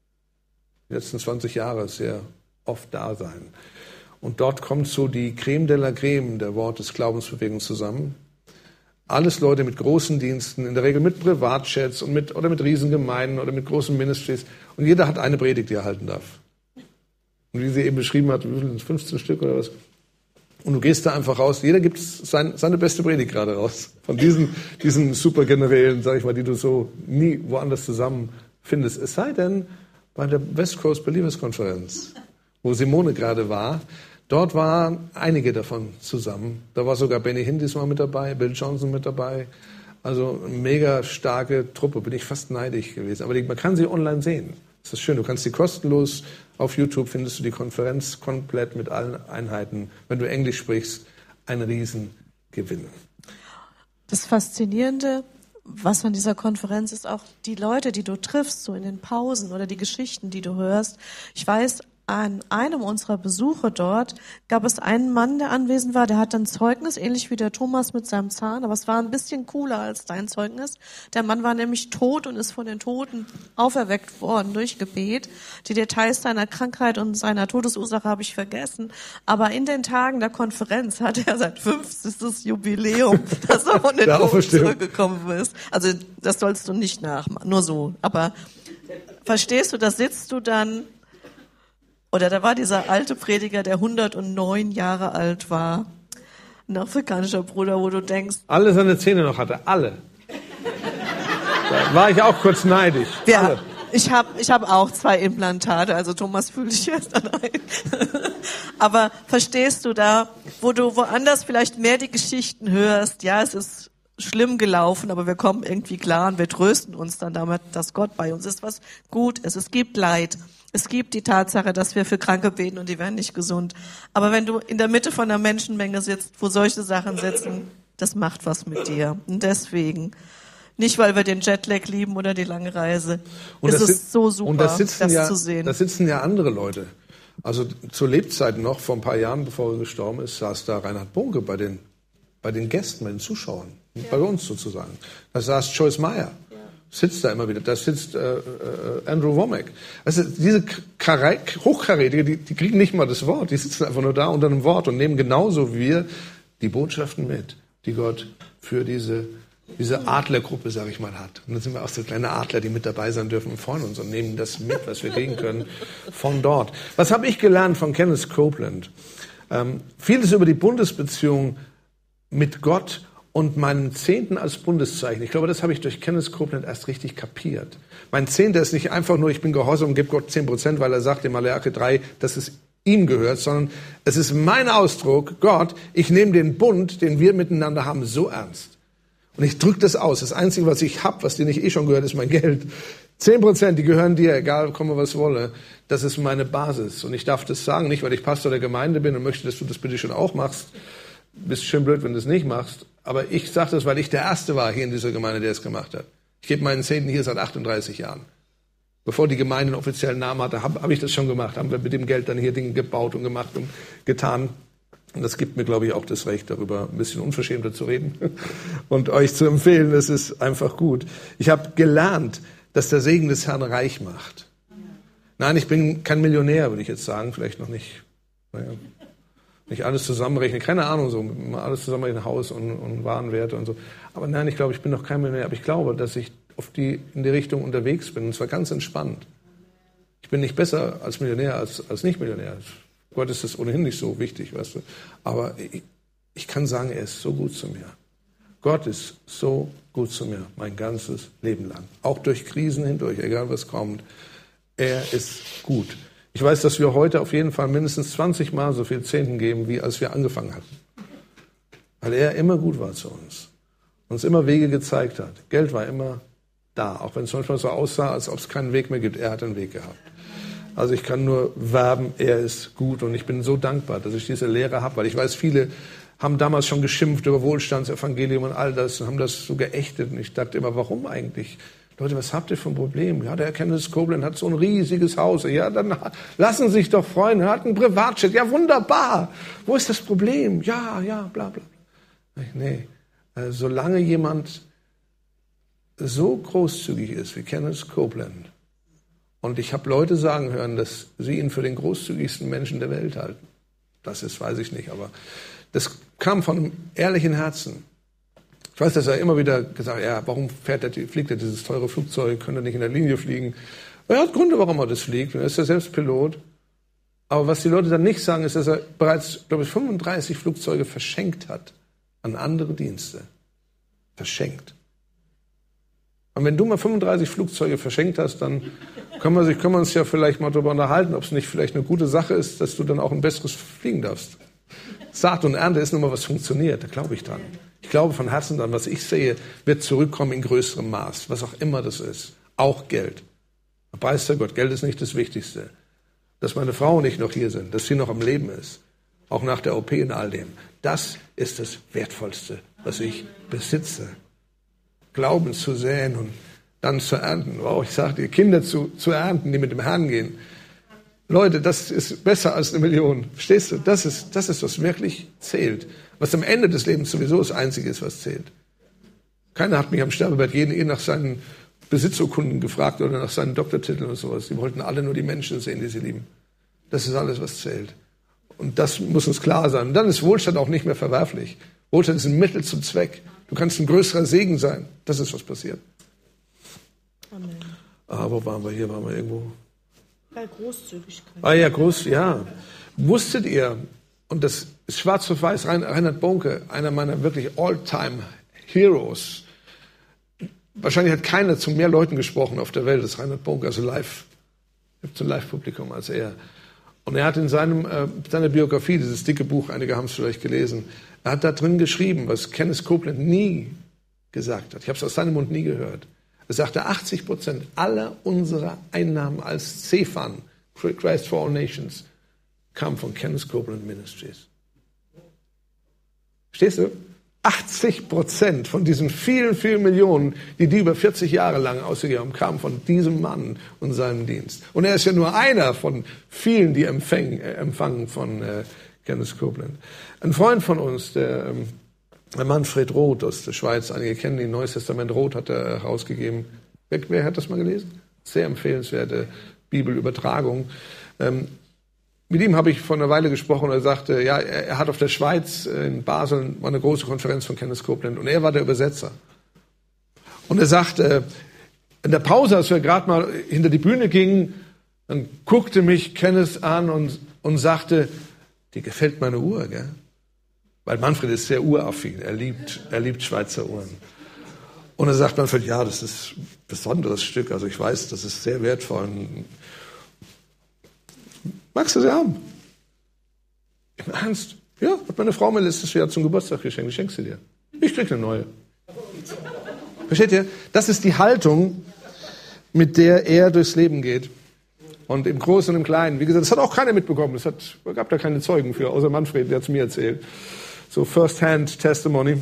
Speaker 1: die letzten zwanzig Jahre sehr oft da sein. Und dort kommt so die Creme de la Creme der Wort des Glaubensbewegung zusammen. Alles Leute mit großen Diensten, in der Regel mit Privatjets und mit, oder mit Riesengemeinden oder mit großen Ministries. Und jeder hat eine Predigt, die er halten darf. Und wie sie eben beschrieben hat, fünfzehn Stück oder was. Und du gehst da einfach raus. Jeder gibt sein, seine beste Predigt gerade raus. Von diesen, diesen Supergenerälen, sag ich mal, die du so nie woanders zusammen findest. Es sei denn, bei der West Coast Believers Konferenz, wo Simone gerade war, dort waren einige davon zusammen. Da war sogar Benny Hinn diesmal mit dabei, Bill Johnson mit dabei. Also eine mega starke Truppe, bin ich fast neidisch gewesen. Aber die, man kann sie online sehen. Das ist schön, du kannst sie kostenlos, auf YouTube findest du die Konferenz komplett mit allen Einheiten. Wenn du Englisch sprichst, ein Riesengewinn.
Speaker 2: Das Faszinierende, was an dieser Konferenz ist, auch die Leute, die du triffst, so in den Pausen oder die Geschichten, die du hörst. Ich weiß, an einem unserer Besuche dort gab es einen Mann, der anwesend war, der hat ein Zeugnis, ähnlich wie der Thomas mit seinem Zahn, aber es war ein bisschen cooler als dein Zeugnis. Der Mann war nämlich tot und ist von den Toten auferweckt worden durch Gebet. Die Details seiner Krankheit und seiner Todesursache habe ich vergessen, aber in den Tagen der Konferenz hatte er sein fünfzigstes Jubiläum, dass er von den Toten zurückgekommen ist. Also das sollst du nicht nachmachen, nur so. Aber verstehst du, da sitzt du dann. Oder da war dieser alte Prediger, der hundertneun Jahre alt war. Ein afrikanischer Bruder, wo du denkst...
Speaker 1: Alle seine Zähne noch hatte, alle. Da war ich auch kurz neidisch.
Speaker 2: Ja,
Speaker 1: alle.
Speaker 2: ich habe ich hab auch zwei Implantate, also Thomas fühlt sich jetzt an ein. Aber verstehst du da, wo du woanders vielleicht mehr die Geschichten hörst, ja, es ist schlimm gelaufen, aber wir kommen irgendwie klar und wir trösten uns dann damit, dass Gott bei uns ist, was gut ist. Es gibt Leid. Es gibt die Tatsache, dass wir für Kranke beten und die werden nicht gesund. Aber wenn du in der Mitte von einer Menschenmenge sitzt, wo solche Sachen sitzen, das macht was mit dir. Und deswegen, nicht weil wir den Jetlag lieben oder die lange Reise, und ist es so super,
Speaker 1: und das,
Speaker 2: das
Speaker 1: ja,
Speaker 2: zu sehen.
Speaker 1: Da sitzen ja andere Leute. Also zur Lebzeit noch, vor ein paar Jahren, bevor er gestorben ist, saß da Reinhard Bonke bei den, bei den Gästen, bei den Zuschauern, ja. Bei uns sozusagen. Da saß Joyce Meyer. Sitzt da immer wieder. Da sitzt äh, äh, Andrew Womack. Also diese Kare- Hochkarätige, die, die kriegen nicht mal das Wort. Die sitzen einfach nur da unter einem Wort und nehmen genauso wie wir die Botschaften mit, die Gott für diese, diese Adlergruppe, sag ich mal, hat. Und dann sind wir auch so kleine Adler, die mit dabei sein dürfen und freuen uns und nehmen das mit, was wir kriegen können, von dort. Was habe ich gelernt von Kenneth Copeland? Ähm, vieles über die Bundesbeziehung mit Gott und meinen Zehnten als Bundeszeichen. Ich glaube, das habe ich durch Kenneth Copeland erst richtig kapiert. Mein Zehnter ist nicht einfach nur, ich bin gehorsam und gebe Gott zehn Prozent, weil er sagt in Malachi drei, dass es ihm gehört, sondern es ist mein Ausdruck, Gott, ich nehme den Bund, den wir miteinander haben, so ernst. Und ich drücke das aus. Das Einzige, was ich habe, was dir nicht eh schon gehört, ist mein Geld. Zehn Prozent, die gehören dir, egal, komme was wolle. Das ist meine Basis. Und ich darf das sagen, nicht weil ich Pastor der Gemeinde bin und möchte, dass du das bitte schon auch machst. Bist schön blöd, wenn du es nicht machst. Aber ich sage das, weil ich der Erste war hier in dieser Gemeinde, der es gemacht hat. Ich gebe meinen Zehnten hier seit achtunddreißig Jahren. Bevor die Gemeinde einen offiziellen Namen hatte, habe hab ich das schon gemacht. Haben wir mit dem Geld dann hier Dinge gebaut und gemacht und getan. Und das gibt mir, glaube ich, auch das Recht, darüber ein bisschen unverschämter zu reden und euch zu empfehlen. Das ist einfach gut. Ich habe gelernt, dass der Segen des Herrn reich macht. Nein, ich bin kein Millionär, würde ich jetzt sagen. Vielleicht noch nicht. Naja. Nicht alles zusammenrechnen, keine Ahnung, so mal alles zusammenrechnen, Haus und, und Warenwerte und so. Aber nein, ich glaube, ich bin noch kein Millionär, aber ich glaube, dass ich auf die, in die Richtung unterwegs bin, und zwar ganz entspannt. Ich bin nicht besser als Millionär, als, als Nicht-Millionär. Gott ist das ohnehin nicht so wichtig, weißt du. Aber ich, ich kann sagen, er ist so gut zu mir. Gott ist so gut zu mir, mein ganzes Leben lang. Auch durch Krisen hindurch, egal was kommt. Er ist gut. Ich weiß, dass wir heute auf jeden Fall mindestens zwanzig Mal so viel Zehnten geben, wie als wir angefangen hatten. Weil er immer gut war zu uns. Uns immer Wege gezeigt hat. Geld war immer da. Auch wenn es manchmal so aussah, als ob es keinen Weg mehr gibt. Er hat einen Weg gehabt. Also ich kann nur werben, er ist gut. Und ich bin so dankbar, dass ich diese Lehre habe, weil ich weiß, viele haben damals schon geschimpft über Wohlstandsevangelium und all das und haben das so geächtet. Und ich dachte immer, warum eigentlich? Leute, was habt ihr für ein Problem? Ja, der Kenneth Copeland hat so ein riesiges Haus. Ja, dann lassen Sie sich doch freuen. Er hat einen Privatjet. Ja, wunderbar. Wo ist das Problem? Ja, ja, bla, bla. Nee, also, solange jemand so großzügig ist wie Kenneth Copeland, und ich habe Leute sagen hören, dass sie ihn für den großzügigsten Menschen der Welt halten. Das ist, weiß ich nicht, aber das kam von einem ehrlichen Herzen. Ich weiß, dass er immer wieder gesagt hat, ja, warum fährt er, fliegt er dieses teure Flugzeug, könnte er nicht in der Linie fliegen? Er hat Gründe, warum er das fliegt, er ist ja selbst Pilot. Aber was die Leute dann nicht sagen, ist, dass er bereits, glaube ich, fünfunddreißig Flugzeuge verschenkt hat an andere Dienste. Verschenkt. Und wenn du mal fünfunddreißig Flugzeuge verschenkt hast, dann können wir, sich, können wir uns ja vielleicht mal darüber unterhalten, ob es nicht vielleicht eine gute Sache ist, dass du dann auch ein besseres fliegen darfst. Saat und Ernte ist nun mal, was funktioniert, da glaube ich dran. Ich glaube von Herzen dran, was ich sehe, wird zurückkommen in größerem Maß, was auch immer das ist. Auch Geld. Preis der Gott, Geld ist nicht das Wichtigste. Dass meine Frau und ich noch hier sind, dass sie noch am Leben ist, auch nach der O P und all dem, das ist das Wertvollste, was ich besitze. Glauben zu säen und dann zu ernten. Wow, ich sage dir, Kinder zu, zu ernten, die mit dem Herrn gehen. Leute, das ist besser als eine Million. Verstehst du? Das ist, das ist, was wirklich zählt. Was am Ende des Lebens sowieso das Einzige ist, was zählt. Keiner hat mich am Sterbebett jeden nach seinen Besitzurkunden gefragt oder nach seinen Doktortiteln und sowas. Die wollten alle nur die Menschen sehen, die sie lieben. Das ist alles, was zählt. Und das muss uns klar sein. Und dann ist Wohlstand auch nicht mehr verwerflich. Wohlstand ist ein Mittel zum Zweck. Du kannst ein größerer Segen sein. Das ist, was passiert.
Speaker 2: Amen.
Speaker 1: Ah, wo waren wir? Hier waren wir irgendwo.
Speaker 2: Bei Großzügigkeit.
Speaker 1: Ah ja, groß, ja. Wusstet ihr, und das ist schwarz auf weiß, Reinhard Bonke, einer meiner wirklich All-Time-Heroes. Wahrscheinlich hat keiner zu mehr Leuten gesprochen auf der Welt als Reinhard Bonke, also live. Ich habe so ein Live-Publikum als er. Und er hat in seinem, äh, seiner Biografie, dieses dicke Buch, einige haben es vielleicht gelesen, er hat da drin geschrieben, was Kenneth Copeland nie gesagt hat. Ich habe es aus seinem Mund nie gehört. Er sagte, achtzig Prozent aller unserer Einnahmen als C F A N, Christ for All Nations, kamen von Kenneth Copeland Ministries. Verstehst du? achtzig Prozent von diesen vielen, vielen Millionen, die die über vierzig Jahre lang ausgegeben haben, kamen von diesem Mann und seinem Dienst. Und er ist ja nur einer von vielen, die empfangen, äh, empfangen von äh, Kenneth Copeland. Ein Freund von uns, der, ähm, der Manfred Roth aus der Schweiz, einige kennen ihn, Neues Testament Roth hat er herausgegeben. Wer, wer hat das mal gelesen? Sehr empfehlenswerte Bibelübertragung. Ähm, Mit ihm habe ich vor einer Weile gesprochen und er sagte, ja, er hat auf der Schweiz in Basel war eine große Konferenz von Kenneth Copeland und er war der Übersetzer. Und er sagte, in der Pause, als wir gerade mal hinter die Bühne gingen, dann guckte mich Kenneth an und, und sagte, dir gefällt meine Uhr, gell? Weil Manfred ist sehr uraffin, er liebt, er liebt Schweizer Uhren. Und er sagt Manfred, ja, das ist ein besonderes Stück, also ich weiß, das ist sehr wertvoll. Magst du sie haben? Im Ernst? Ja, hat meine Frau mir letztes Jahr zum Geburtstag geschenkt. Ich schenke sie dir. Ich krieg eine neue. Versteht ihr? Das ist die Haltung, mit der er durchs Leben geht. Und im Großen und im Kleinen. Wie gesagt, das hat auch keiner mitbekommen. Es hat, gab da keine Zeugen für, außer Manfred, der hat es mir erzählt. So First-Hand Testimony.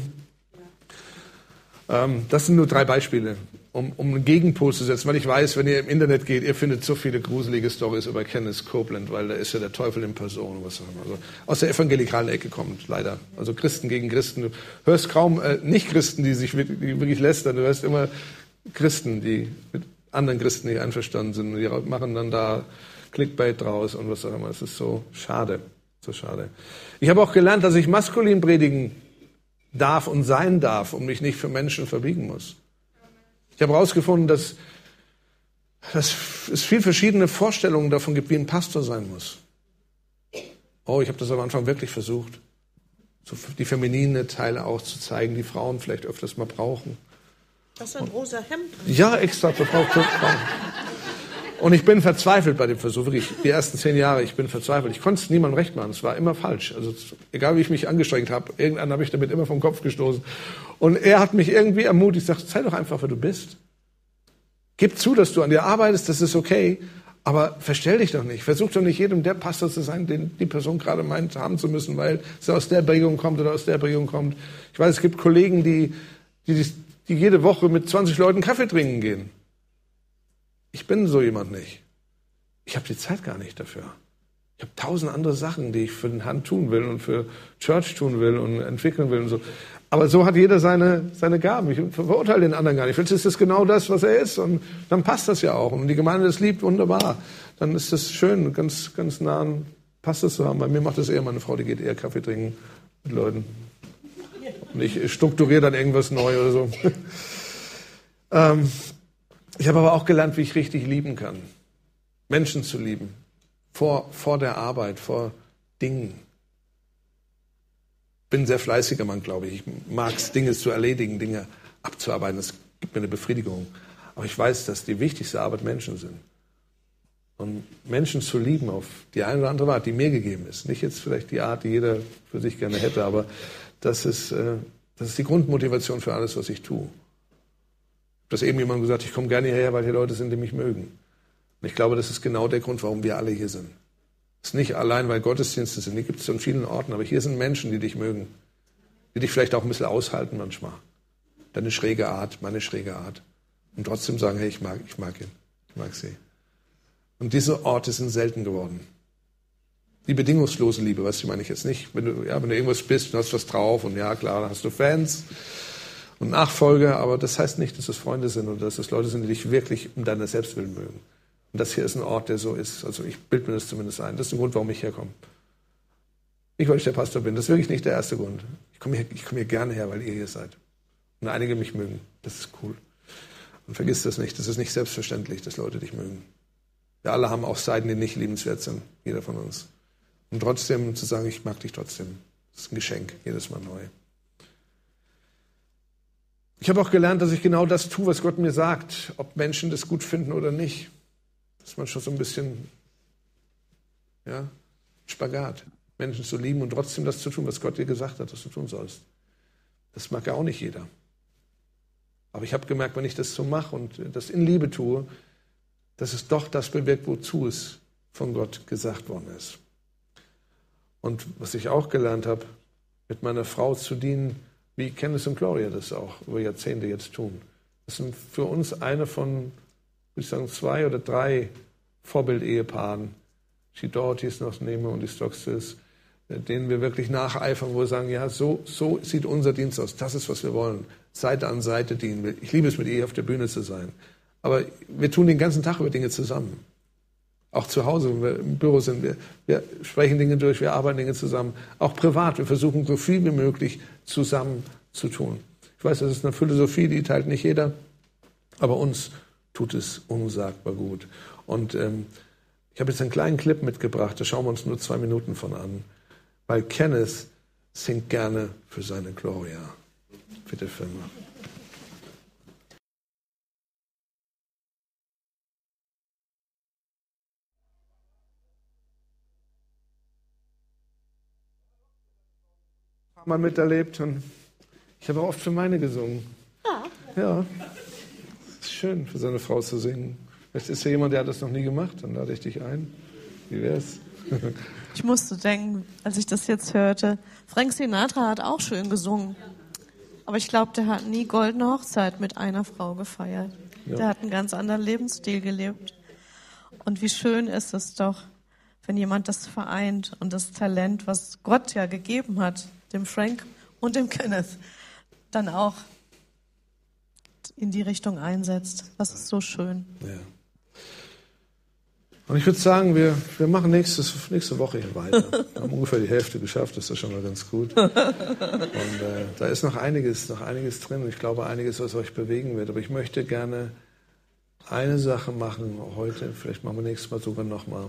Speaker 1: Ähm, das sind nur drei Beispiele, um, um einen Gegenpol zu setzen. Weil ich weiß, wenn ihr im Internet geht, ihr findet so viele gruselige Stories über Kenneth Copeland, weil da ist ja der Teufel in Person. Was auch immer. Also aus der evangelikalen Ecke kommt, leider. Also Christen gegen Christen. Du hörst kaum äh, Nicht-Christen, die sich wirklich, die wirklich lästern. Du hörst immer Christen, die mit anderen Christen nicht einverstanden sind. Und die machen dann da Clickbait draus und was auch immer. Es ist so schade. So schade. Ich habe auch gelernt, dass ich maskulin predigen darf und sein darf und mich nicht für Menschen verbiegen muss. Ich habe herausgefunden, dass, dass es viel verschiedene Vorstellungen davon gibt, wie ein Pastor sein muss. Oh, ich habe das am Anfang wirklich versucht, so die feminine Teile auch zu zeigen, die Frauen vielleicht öfters mal brauchen.
Speaker 2: Das ist ein rosa Hemd.
Speaker 1: Ja, extra für Frauen. Und ich bin verzweifelt bei dem Versuch, wirklich, die ersten zehn Jahre, ich bin verzweifelt. Ich konnte es niemandem recht machen, es war immer falsch. Also egal, wie ich mich angestrengt habe, irgendeinen habe ich damit immer vom Kopf gestoßen. Und er hat mich irgendwie ermutigt, sagt, sei doch einfach, wer du bist. Gib zu, dass du an dir arbeitest, das ist okay, Aber verstell dich doch nicht. Versuch doch nicht jedem der Pastor zu sein, den die Person gerade meint haben zu müssen, weil sie aus der Prägung kommt oder aus der Prägung kommt. Ich weiß, es gibt Kollegen, die, die, die jede Woche mit zwanzig Leuten Kaffee trinken gehen. Ich bin so jemand nicht. Ich habe die Zeit gar nicht dafür. Ich habe tausend andere Sachen, die ich für den Hand tun will und für Church tun will und entwickeln will und so. Aber so hat jeder seine, seine Gaben. Ich verurteile den anderen gar nicht. Vielleicht ist das genau das, was er ist. Und dann passt das ja auch. Und die Gemeinde das liebt, wunderbar. Dann ist das schön, ganz, ganz nah an, passt das zu haben. Bei mir macht das eher meine Frau, die geht eher Kaffee trinken mit Leuten. Und ich strukturiere dann irgendwas neu oder so. ähm, ich habe aber auch gelernt, wie ich richtig lieben kann. Menschen zu lieben. Vor, vor der Arbeit, vor Dingen. Ich bin ein sehr fleißiger Mann, glaube ich. Ich mag es, Dinge zu erledigen, Dinge abzuarbeiten. Das gibt mir eine Befriedigung. Aber ich weiß, dass die wichtigste Arbeit Menschen sind. Und Menschen zu lieben auf die eine oder andere Art, die mir gegeben ist. Nicht jetzt vielleicht die Art, die jeder für sich gerne hätte, aber das ist, äh, das ist die Grundmotivation für alles, was ich tue. Ich habe das eben jemand gesagt, ich komme gerne hierher, weil hier Leute sind, die mich mögen. Und ich glaube, das ist genau der Grund, warum wir alle hier sind. Es ist nicht allein, weil Gottesdienste sind, die gibt es an vielen Orten, aber hier sind Menschen, die dich mögen, die dich vielleicht auch ein bisschen aushalten manchmal. Deine schräge Art, meine schräge Art. Und trotzdem sagen, hey, ich mag, ich mag ihn, ich mag sie. Und diese Orte sind selten geworden. Die bedingungslose Liebe, was meine ich jetzt nicht, wenn du, ja, wenn du irgendwas bist, du hast was drauf und ja, klar, dann hast du Fans und Nachfolger, aber das heißt nicht, dass es Freunde sind oder dass es Leute sind, die dich wirklich um deiner Selbstwillen mögen. Und das hier ist ein Ort, der so ist. Also ich bilde mir das zumindest ein. Das ist der Grund, warum ich herkomme. Nicht, weil ich der Pastor bin. Das ist wirklich nicht der erste Grund. Ich komme hier, ich komme hier gerne her, weil ihr hier seid. Und einige mich mögen. Das ist cool. Und vergiss das nicht. Das ist nicht selbstverständlich, dass Leute dich mögen. Wir alle haben auch Seiten, die nicht liebenswert sind. Jeder von uns. Und trotzdem zu sagen, ich mag dich trotzdem. Das ist ein Geschenk. Jedes Mal neu. Ich habe auch gelernt, dass ich genau das tue, was Gott mir sagt. Ob Menschen das gut finden oder nicht. Das ist manchmal so ein bisschen, ja, Spagat. Menschen zu lieben und trotzdem das zu tun, was Gott dir gesagt hat, dass du tun sollst. Das mag ja auch nicht jeder. Aber ich habe gemerkt, wenn ich das so mache und das in Liebe tue, dass es doch das bewirkt, wozu es von Gott gesagt worden ist. Und was ich auch gelernt habe, mit meiner Frau zu dienen, wie Kenneth und Gloria das auch über Jahrzehnte jetzt tun. Das sind für uns eine von, würde ich sagen, zwei oder drei Vorbild-Ehepaaren, die Dohertys noch nehme und die Stockses, denen wir wirklich nacheifern, wo wir sagen, ja, so, so sieht unser Dienst aus. Das ist, was wir wollen. Seite an Seite dienen. Ich liebe es, mit ihr auf der Bühne zu sein. Aber wir tun den ganzen Tag über Dinge zusammen. Auch zu Hause, wenn wir im Büro sind, wir, wir sprechen Dinge durch, wir arbeiten Dinge zusammen. Auch privat, wir versuchen so viel wie möglich zusammen zu tun. Ich weiß, das ist eine Philosophie, die teilt nicht jeder, aber uns tut es unsagbar gut. Und ähm, ich habe jetzt einen kleinen Clip mitgebracht, da schauen wir uns nur zwei Minuten von an, weil Kenneth singt gerne für seine Gloria. Bitte, Firma. Mal miterlebt und ich habe auch oft für meine gesungen. Ja. Ja. Es ist schön, für seine Frau zu singen. Vielleicht ist ja jemand, der hat das noch nie gemacht, dann lade ich dich ein. Wie wär's?
Speaker 2: Ich musste denken, als ich das jetzt hörte, Frank Sinatra hat auch schön gesungen. Aber ich glaube, der hat nie goldene Hochzeit mit einer Frau gefeiert. Ja. Der hat einen ganz anderen Lebensstil gelebt. Und wie schön ist es doch, wenn jemand das vereint und das Talent, was Gott ja gegeben hat, dem Frank und dem Kenneth, dann auch in die Richtung einsetzt. Das ist so schön. Ja.
Speaker 1: Und ich würde sagen, wir, wir machen nächstes, nächste Woche hier weiter. Wir haben ungefähr die Hälfte geschafft, das ist schon mal ganz gut. Und äh, da ist noch einiges, noch einiges drin. Und ich glaube, einiges, was euch bewegen wird. Aber ich möchte gerne eine Sache machen heute, vielleicht machen wir nächstes Mal sogar nochmal.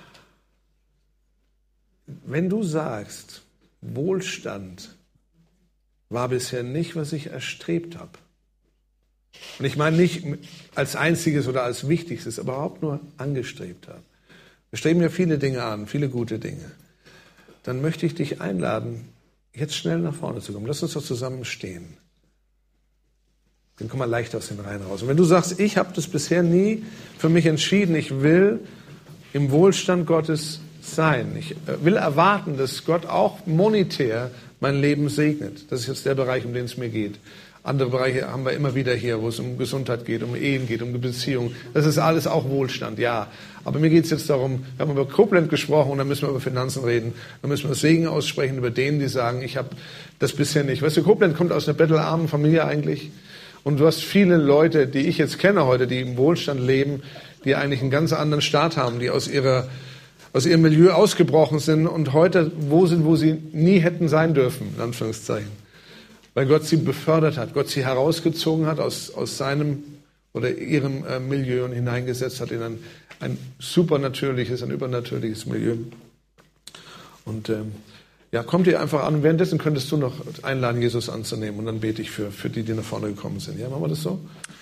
Speaker 1: Wenn du sagst, Wohlstand war bisher nicht, was ich erstrebt habe. Und ich meine nicht als einziges oder als wichtigstes, aber überhaupt nur angestrebt habe. Wir streben ja viele Dinge an, viele gute Dinge. Dann möchte ich dich einladen, jetzt schnell nach vorne zu kommen. Lass uns doch zusammen stehen. Dann kommen wir leicht aus den Reihen raus. Und wenn du sagst, ich habe das bisher nie für mich entschieden, ich will im Wohlstand Gottes sein. Ich will erwarten, dass Gott auch monetär mein Leben segnet. Das ist jetzt der Bereich, um den es mir geht. Andere Bereiche haben wir immer wieder hier, wo es um Gesundheit geht, um Ehen geht, um Beziehungen. Das ist alles auch Wohlstand, ja. Aber mir geht es jetzt darum, wir haben über Koblenz gesprochen und dann müssen wir über Finanzen reden. Dann müssen wir Segen aussprechen über denen, die sagen, ich habe das bisher nicht. Weißt du, Koblenz kommt aus einer bettelarmen Familie eigentlich. Und du hast viele Leute, die ich jetzt kenne heute, die im Wohlstand leben, die eigentlich einen ganz anderen Start haben, die aus ihrer aus ihrem Milieu ausgebrochen sind und heute wo sind, wo sie nie hätten sein dürfen, in Anführungszeichen. Weil Gott sie befördert hat, Gott sie herausgezogen hat aus, aus seinem oder ihrem äh, Milieu und hineingesetzt hat in ein, ein supernatürliches, ein übernatürliches Milieu. Und ähm, ja, kommt ihr einfach an. Währenddessen könntest du noch einladen, Jesus anzunehmen. Und dann bete ich für, für die, die nach vorne gekommen sind. Ja, machen wir das so?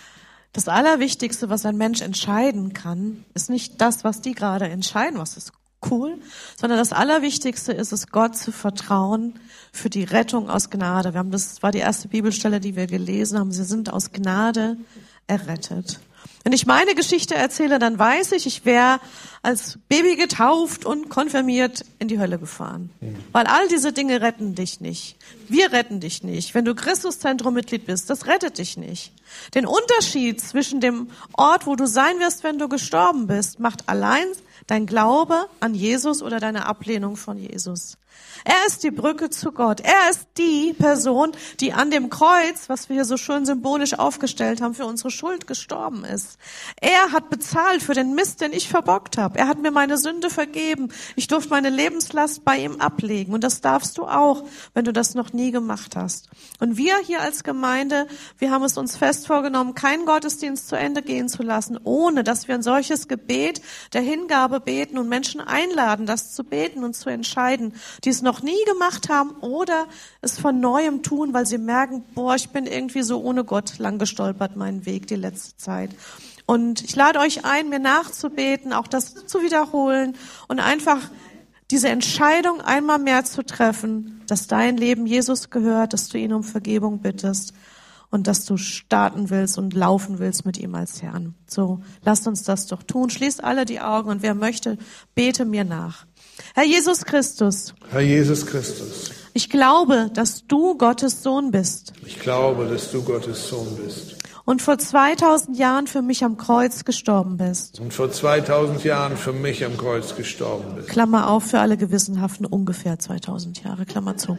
Speaker 2: Das Allerwichtigste, was ein Mensch entscheiden kann, ist nicht das, was die gerade entscheiden, was ist cool, sondern das Allerwichtigste ist es, Gott zu vertrauen für die Rettung aus Gnade. Wir haben das war die erste Bibelstelle, die wir gelesen haben. Sie sind aus Gnade errettet. Wenn ich meine Geschichte erzähle, dann weiß ich, ich wäre als Baby getauft und konfirmiert in die Hölle gefahren. Mhm. Weil all diese Dinge retten dich nicht. Wir retten dich nicht. Wenn du Christuszentrum-Mitglied bist, das rettet dich nicht. Den Unterschied zwischen dem Ort, wo du sein wirst, wenn du gestorben bist, macht allein dein Glaube an Jesus oder deine Ablehnung von Jesus. Er ist die Brücke zu Gott. Er ist die Person, die an dem Kreuz, was wir hier so schön symbolisch aufgestellt haben, für unsere Schuld gestorben ist. Er hat bezahlt für den Mist, den ich verbockt habe. Er hat mir meine Sünde vergeben. Ich durfte meine Lebenslast bei ihm ablegen. Und das darfst du auch, wenn du das noch nie gemacht hast. Und wir hier als Gemeinde, wir haben es uns fest vorgenommen, keinen Gottesdienst zu Ende gehen zu lassen, ohne dass wir ein solches Gebet der Hingabe beten und Menschen einladen, das zu beten und zu entscheiden, die es noch nie gemacht haben oder es von Neuem tun, weil sie merken, boah, ich bin irgendwie so ohne Gott lang gestolpert, meinen Weg die letzte Zeit. Und ich lade euch ein, mir nachzubeten, auch das zu wiederholen und einfach diese Entscheidung einmal mehr zu treffen, dass dein Leben Jesus gehört, dass du ihn um Vergebung bittest und dass du starten willst und laufen willst mit ihm als Herrn. So, lasst uns das doch tun. Schließt alle die Augen und wer möchte, bete mir nach. Herr Jesus Christus.
Speaker 1: Herr Jesus Christus.
Speaker 2: Ich glaube, dass du Gottes Sohn bist.
Speaker 1: Ich glaube, dass du Gottes Sohn bist.
Speaker 2: Und vor zweitausend Jahren für mich am Kreuz gestorben bist.
Speaker 1: Und vor zweitausend Jahren für mich am Kreuz gestorben bist.
Speaker 2: Klammer auf für alle Gewissenhaften, ungefähr zweitausend Jahre, Klammer zu.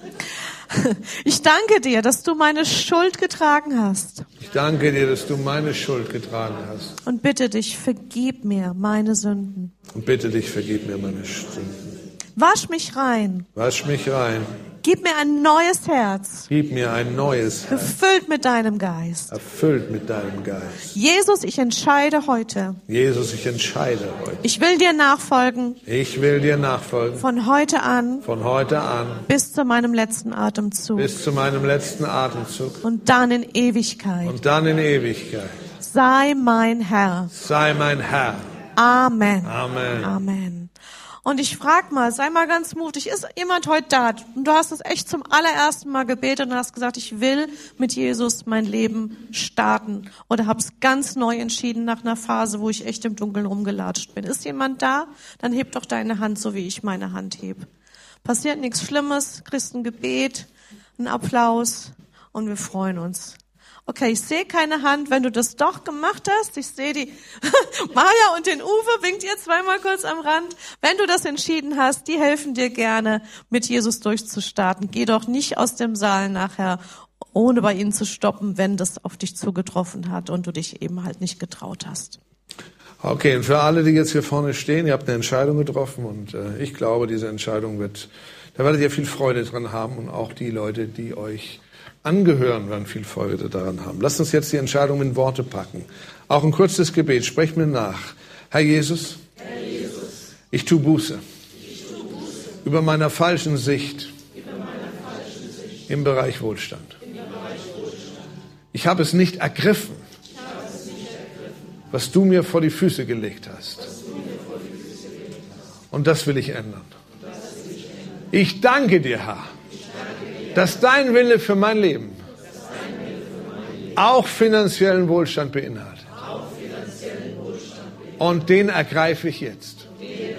Speaker 2: Ich danke dir, dass du meine Schuld getragen hast.
Speaker 1: Ich danke dir, dass du meine Schuld getragen hast.
Speaker 2: Und bitte dich, vergib mir meine Sünden.
Speaker 1: Und bitte dich, vergib mir meine Sünden.
Speaker 2: Wasch mich rein.
Speaker 1: Wasch mich rein.
Speaker 2: Gib mir ein neues Herz.
Speaker 1: Gib mir ein neues Herz.
Speaker 2: Gefüllt mit deinem Geist.
Speaker 1: Erfüllt mit deinem Geist.
Speaker 2: Jesus, ich entscheide heute.
Speaker 1: Jesus, ich entscheide heute.
Speaker 2: Ich will dir nachfolgen.
Speaker 1: Ich will dir nachfolgen.
Speaker 2: Von heute an.
Speaker 1: Von heute an.
Speaker 2: Bis zu meinem letzten Atemzug.
Speaker 1: Bis zu meinem letzten Atemzug.
Speaker 2: Und dann in Ewigkeit.
Speaker 1: Und dann in Ewigkeit.
Speaker 2: Sei mein Herr.
Speaker 1: Sei mein Herr.
Speaker 2: Amen.
Speaker 1: Amen.
Speaker 2: Amen. Und ich frag mal, sei mal ganz mutig, ist jemand heute da und du hast es echt zum allerersten Mal gebetet und hast gesagt, ich will mit Jesus mein Leben starten oder hab's ganz neu entschieden nach einer Phase, wo ich echt im Dunkeln rumgelatscht bin. Ist jemand da? Dann heb doch deine Hand, so wie ich meine Hand heb. Passiert nichts Schlimmes, kriegst ein Gebet, einen Applaus und wir freuen uns. Okay, ich sehe keine Hand. Wenn du das doch gemacht hast, ich sehe die Maja und den Uwe, winkt ihr zweimal kurz am Rand. Wenn du das entschieden hast, die helfen dir gerne, mit Jesus durchzustarten. Geh doch nicht aus dem Saal nachher, ohne bei ihnen zu stoppen, wenn das auf dich zugetroffen hat und du dich eben halt nicht getraut hast.
Speaker 1: Okay, und für alle, die jetzt hier vorne stehen, ihr habt eine Entscheidung getroffen und äh, ich glaube, diese Entscheidung wird, da werdet ihr viel Freude dran haben und auch die Leute, die euch angehören, werden viel Freude daran haben. Lasst uns jetzt die Entscheidung in Worte packen. Auch ein kurzes Gebet. Sprecht mir nach. Herr Jesus,
Speaker 3: Herr Jesus,
Speaker 1: ich tue Buße,
Speaker 3: ich tue Buße
Speaker 1: über meiner falschen Sicht,
Speaker 3: über meiner falschen Sicht
Speaker 1: im Bereich Wohlstand.
Speaker 3: im Bereich Wohlstand.
Speaker 1: Ich habe es nicht ergriffen,
Speaker 3: Ich habe es nicht ergriffen,
Speaker 1: was du mir vor die Füße gelegt hast.
Speaker 3: was du mir vor die Füße gelegt hast.
Speaker 1: Und das will ich ändern.
Speaker 3: Und das will ich ändern.
Speaker 1: Ich danke dir, Herr,
Speaker 3: Ich danke dir,
Speaker 1: dass dein Wille für mein Leben
Speaker 3: dass dein Wille für mein Leben
Speaker 1: auch finanziellen Wohlstand beinhaltet.
Speaker 3: auch finanziellen Wohlstand beinhaltet.
Speaker 1: Und den ergreife ich jetzt.
Speaker 3: Den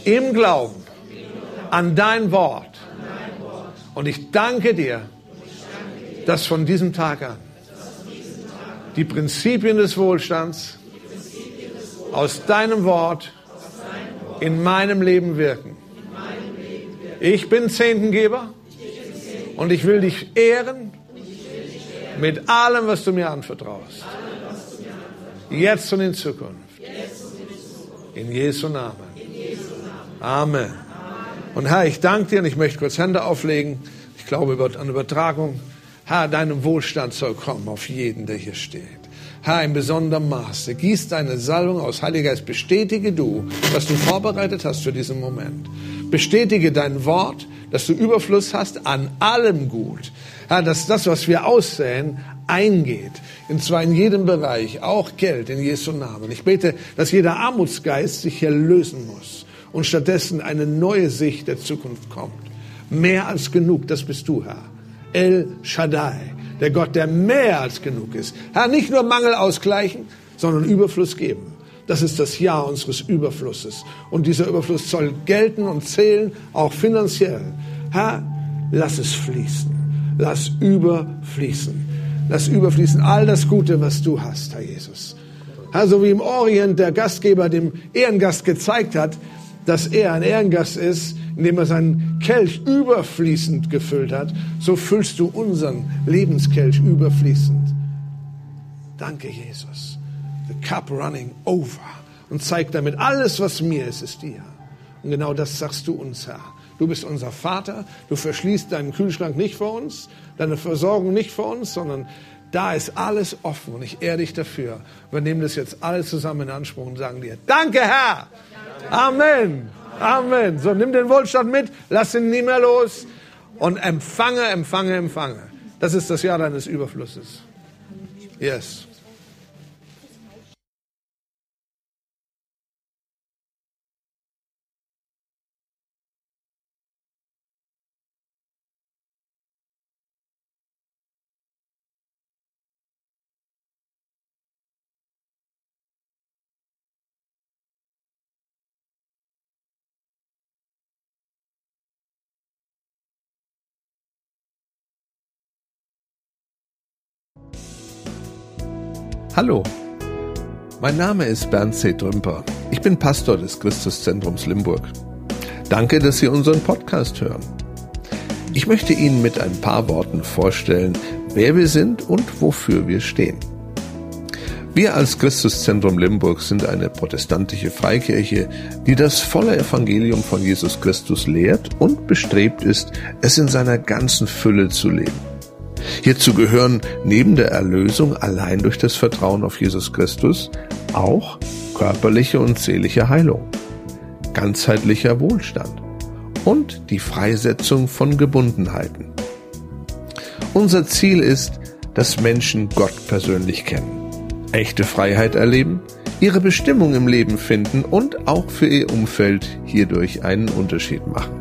Speaker 1: im Glauben an dein Wort. Und ich danke dir, dass von diesem Tag an die Prinzipien des Wohlstands aus deinem Wort in meinem Leben wirken. Ich bin Zehntengeber und ich will dich ehren mit allem, was du mir anvertraust. Jetzt und in Zukunft. In Jesu Namen. Amen. Und Herr, ich danke dir und ich möchte kurz Hände auflegen. Ich glaube an Übertragung. Herr, deinem Wohlstand soll kommen auf jeden, der hier steht. Herr, in besonderem Maße, gieß deine Salbung aus. Heiliger Geist, bestätige du, was du vorbereitet hast für diesen Moment. Bestätige dein Wort, dass du Überfluss hast an allem Gut. Herr, dass das, was wir aussäen, eingeht. Und zwar in jedem Bereich, auch Geld in Jesu Namen. Ich bete, dass jeder Armutsgeist sich hier lösen muss und stattdessen eine neue Sicht der Zukunft kommt. Mehr als genug, das bist du, Herr. El Shaddai, der Gott, der mehr als genug ist. Herr, nicht nur Mangel ausgleichen, sondern Überfluss geben. Das ist das Jahr unseres Überflusses. Und dieser Überfluss soll gelten und zählen, auch finanziell. Herr, lass es fließen. Lass überfließen. Lass überfließen all das Gute, was du hast, Herr Jesus. Herr, so wie im Orient der Gastgeber dem Ehrengast gezeigt hat, dass er ein Ehrengast ist, indem er seinen Kelch überfließend gefüllt hat, so füllst du unseren Lebenskelch überfließend. Danke, Jesus. The cup running over. Und zeig damit, alles, was mir ist, ist dir. Und genau das sagst du uns, Herr. Du bist unser Vater. Du verschließt deinen Kühlschrank nicht vor uns, deine Versorgung nicht vor uns, sondern da ist alles offen. Und ich ehre dich dafür. Wir nehmen das jetzt alles zusammen in Anspruch und sagen dir, danke, Herr. Amen. Amen. So, nimm den Wohlstand mit, lass ihn nie mehr los und empfange, empfange, empfange. Das ist das Jahr deines Überflusses. Yes.
Speaker 4: Hallo, mein Name ist Bernd C. Trümper. Ich bin Pastor des Christuszentrums Limburg. Danke, dass Sie unseren Podcast hören. Ich möchte Ihnen mit ein paar Worten vorstellen, wer wir sind und wofür wir stehen. Wir als Christuszentrum Limburg sind eine protestantische Freikirche, die das volle Evangelium von Jesus Christus lehrt und bestrebt ist, es in seiner ganzen Fülle zu leben. Hierzu gehören neben der Erlösung allein durch das Vertrauen auf Jesus Christus auch körperliche und seelische Heilung, ganzheitlicher Wohlstand und die Freisetzung von Gebundenheiten. Unser Ziel ist, dass Menschen Gott persönlich kennen, echte Freiheit erleben, ihre Bestimmung im Leben finden und auch für ihr Umfeld hierdurch einen Unterschied machen.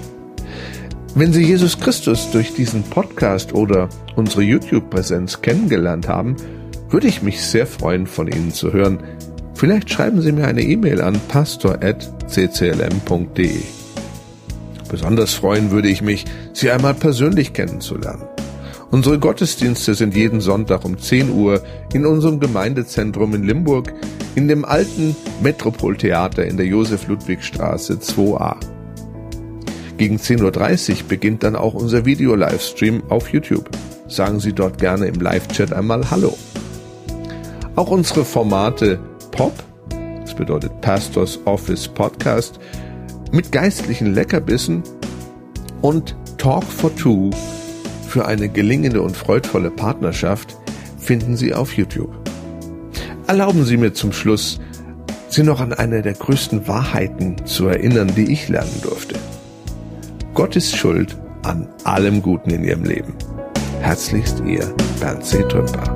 Speaker 4: Wenn Sie Jesus Christus durch diesen Podcast oder unsere YouTube-Präsenz kennengelernt haben, würde ich mich sehr freuen, von Ihnen zu hören. Vielleicht schreiben Sie mir eine E-Mail an pastor at c c l m punkt d e. Besonders freuen würde ich mich, Sie einmal persönlich kennenzulernen. Unsere Gottesdienste sind jeden Sonntag um zehn Uhr in unserem Gemeindezentrum in Limburg in dem alten Metropoltheater in der Josef-Ludwig-Straße zwei a. Gegen zehn Uhr dreißig beginnt dann auch unser Video-Livestream auf YouTube. Sagen Sie dort gerne im Live-Chat einmal Hallo. Auch unsere Formate Pop, das bedeutet Pastors Office Podcast, mit geistlichen Leckerbissen und Talk for Two für eine gelingende und freudvolle Partnerschaft finden Sie auf YouTube. Erlauben Sie mir zum Schluss, Sie noch an eine der größten Wahrheiten zu erinnern, die ich lernen durfte. Gott ist schuld an allem Guten in Ihrem Leben. Herzlichst Ihr Bernd C. Trümper.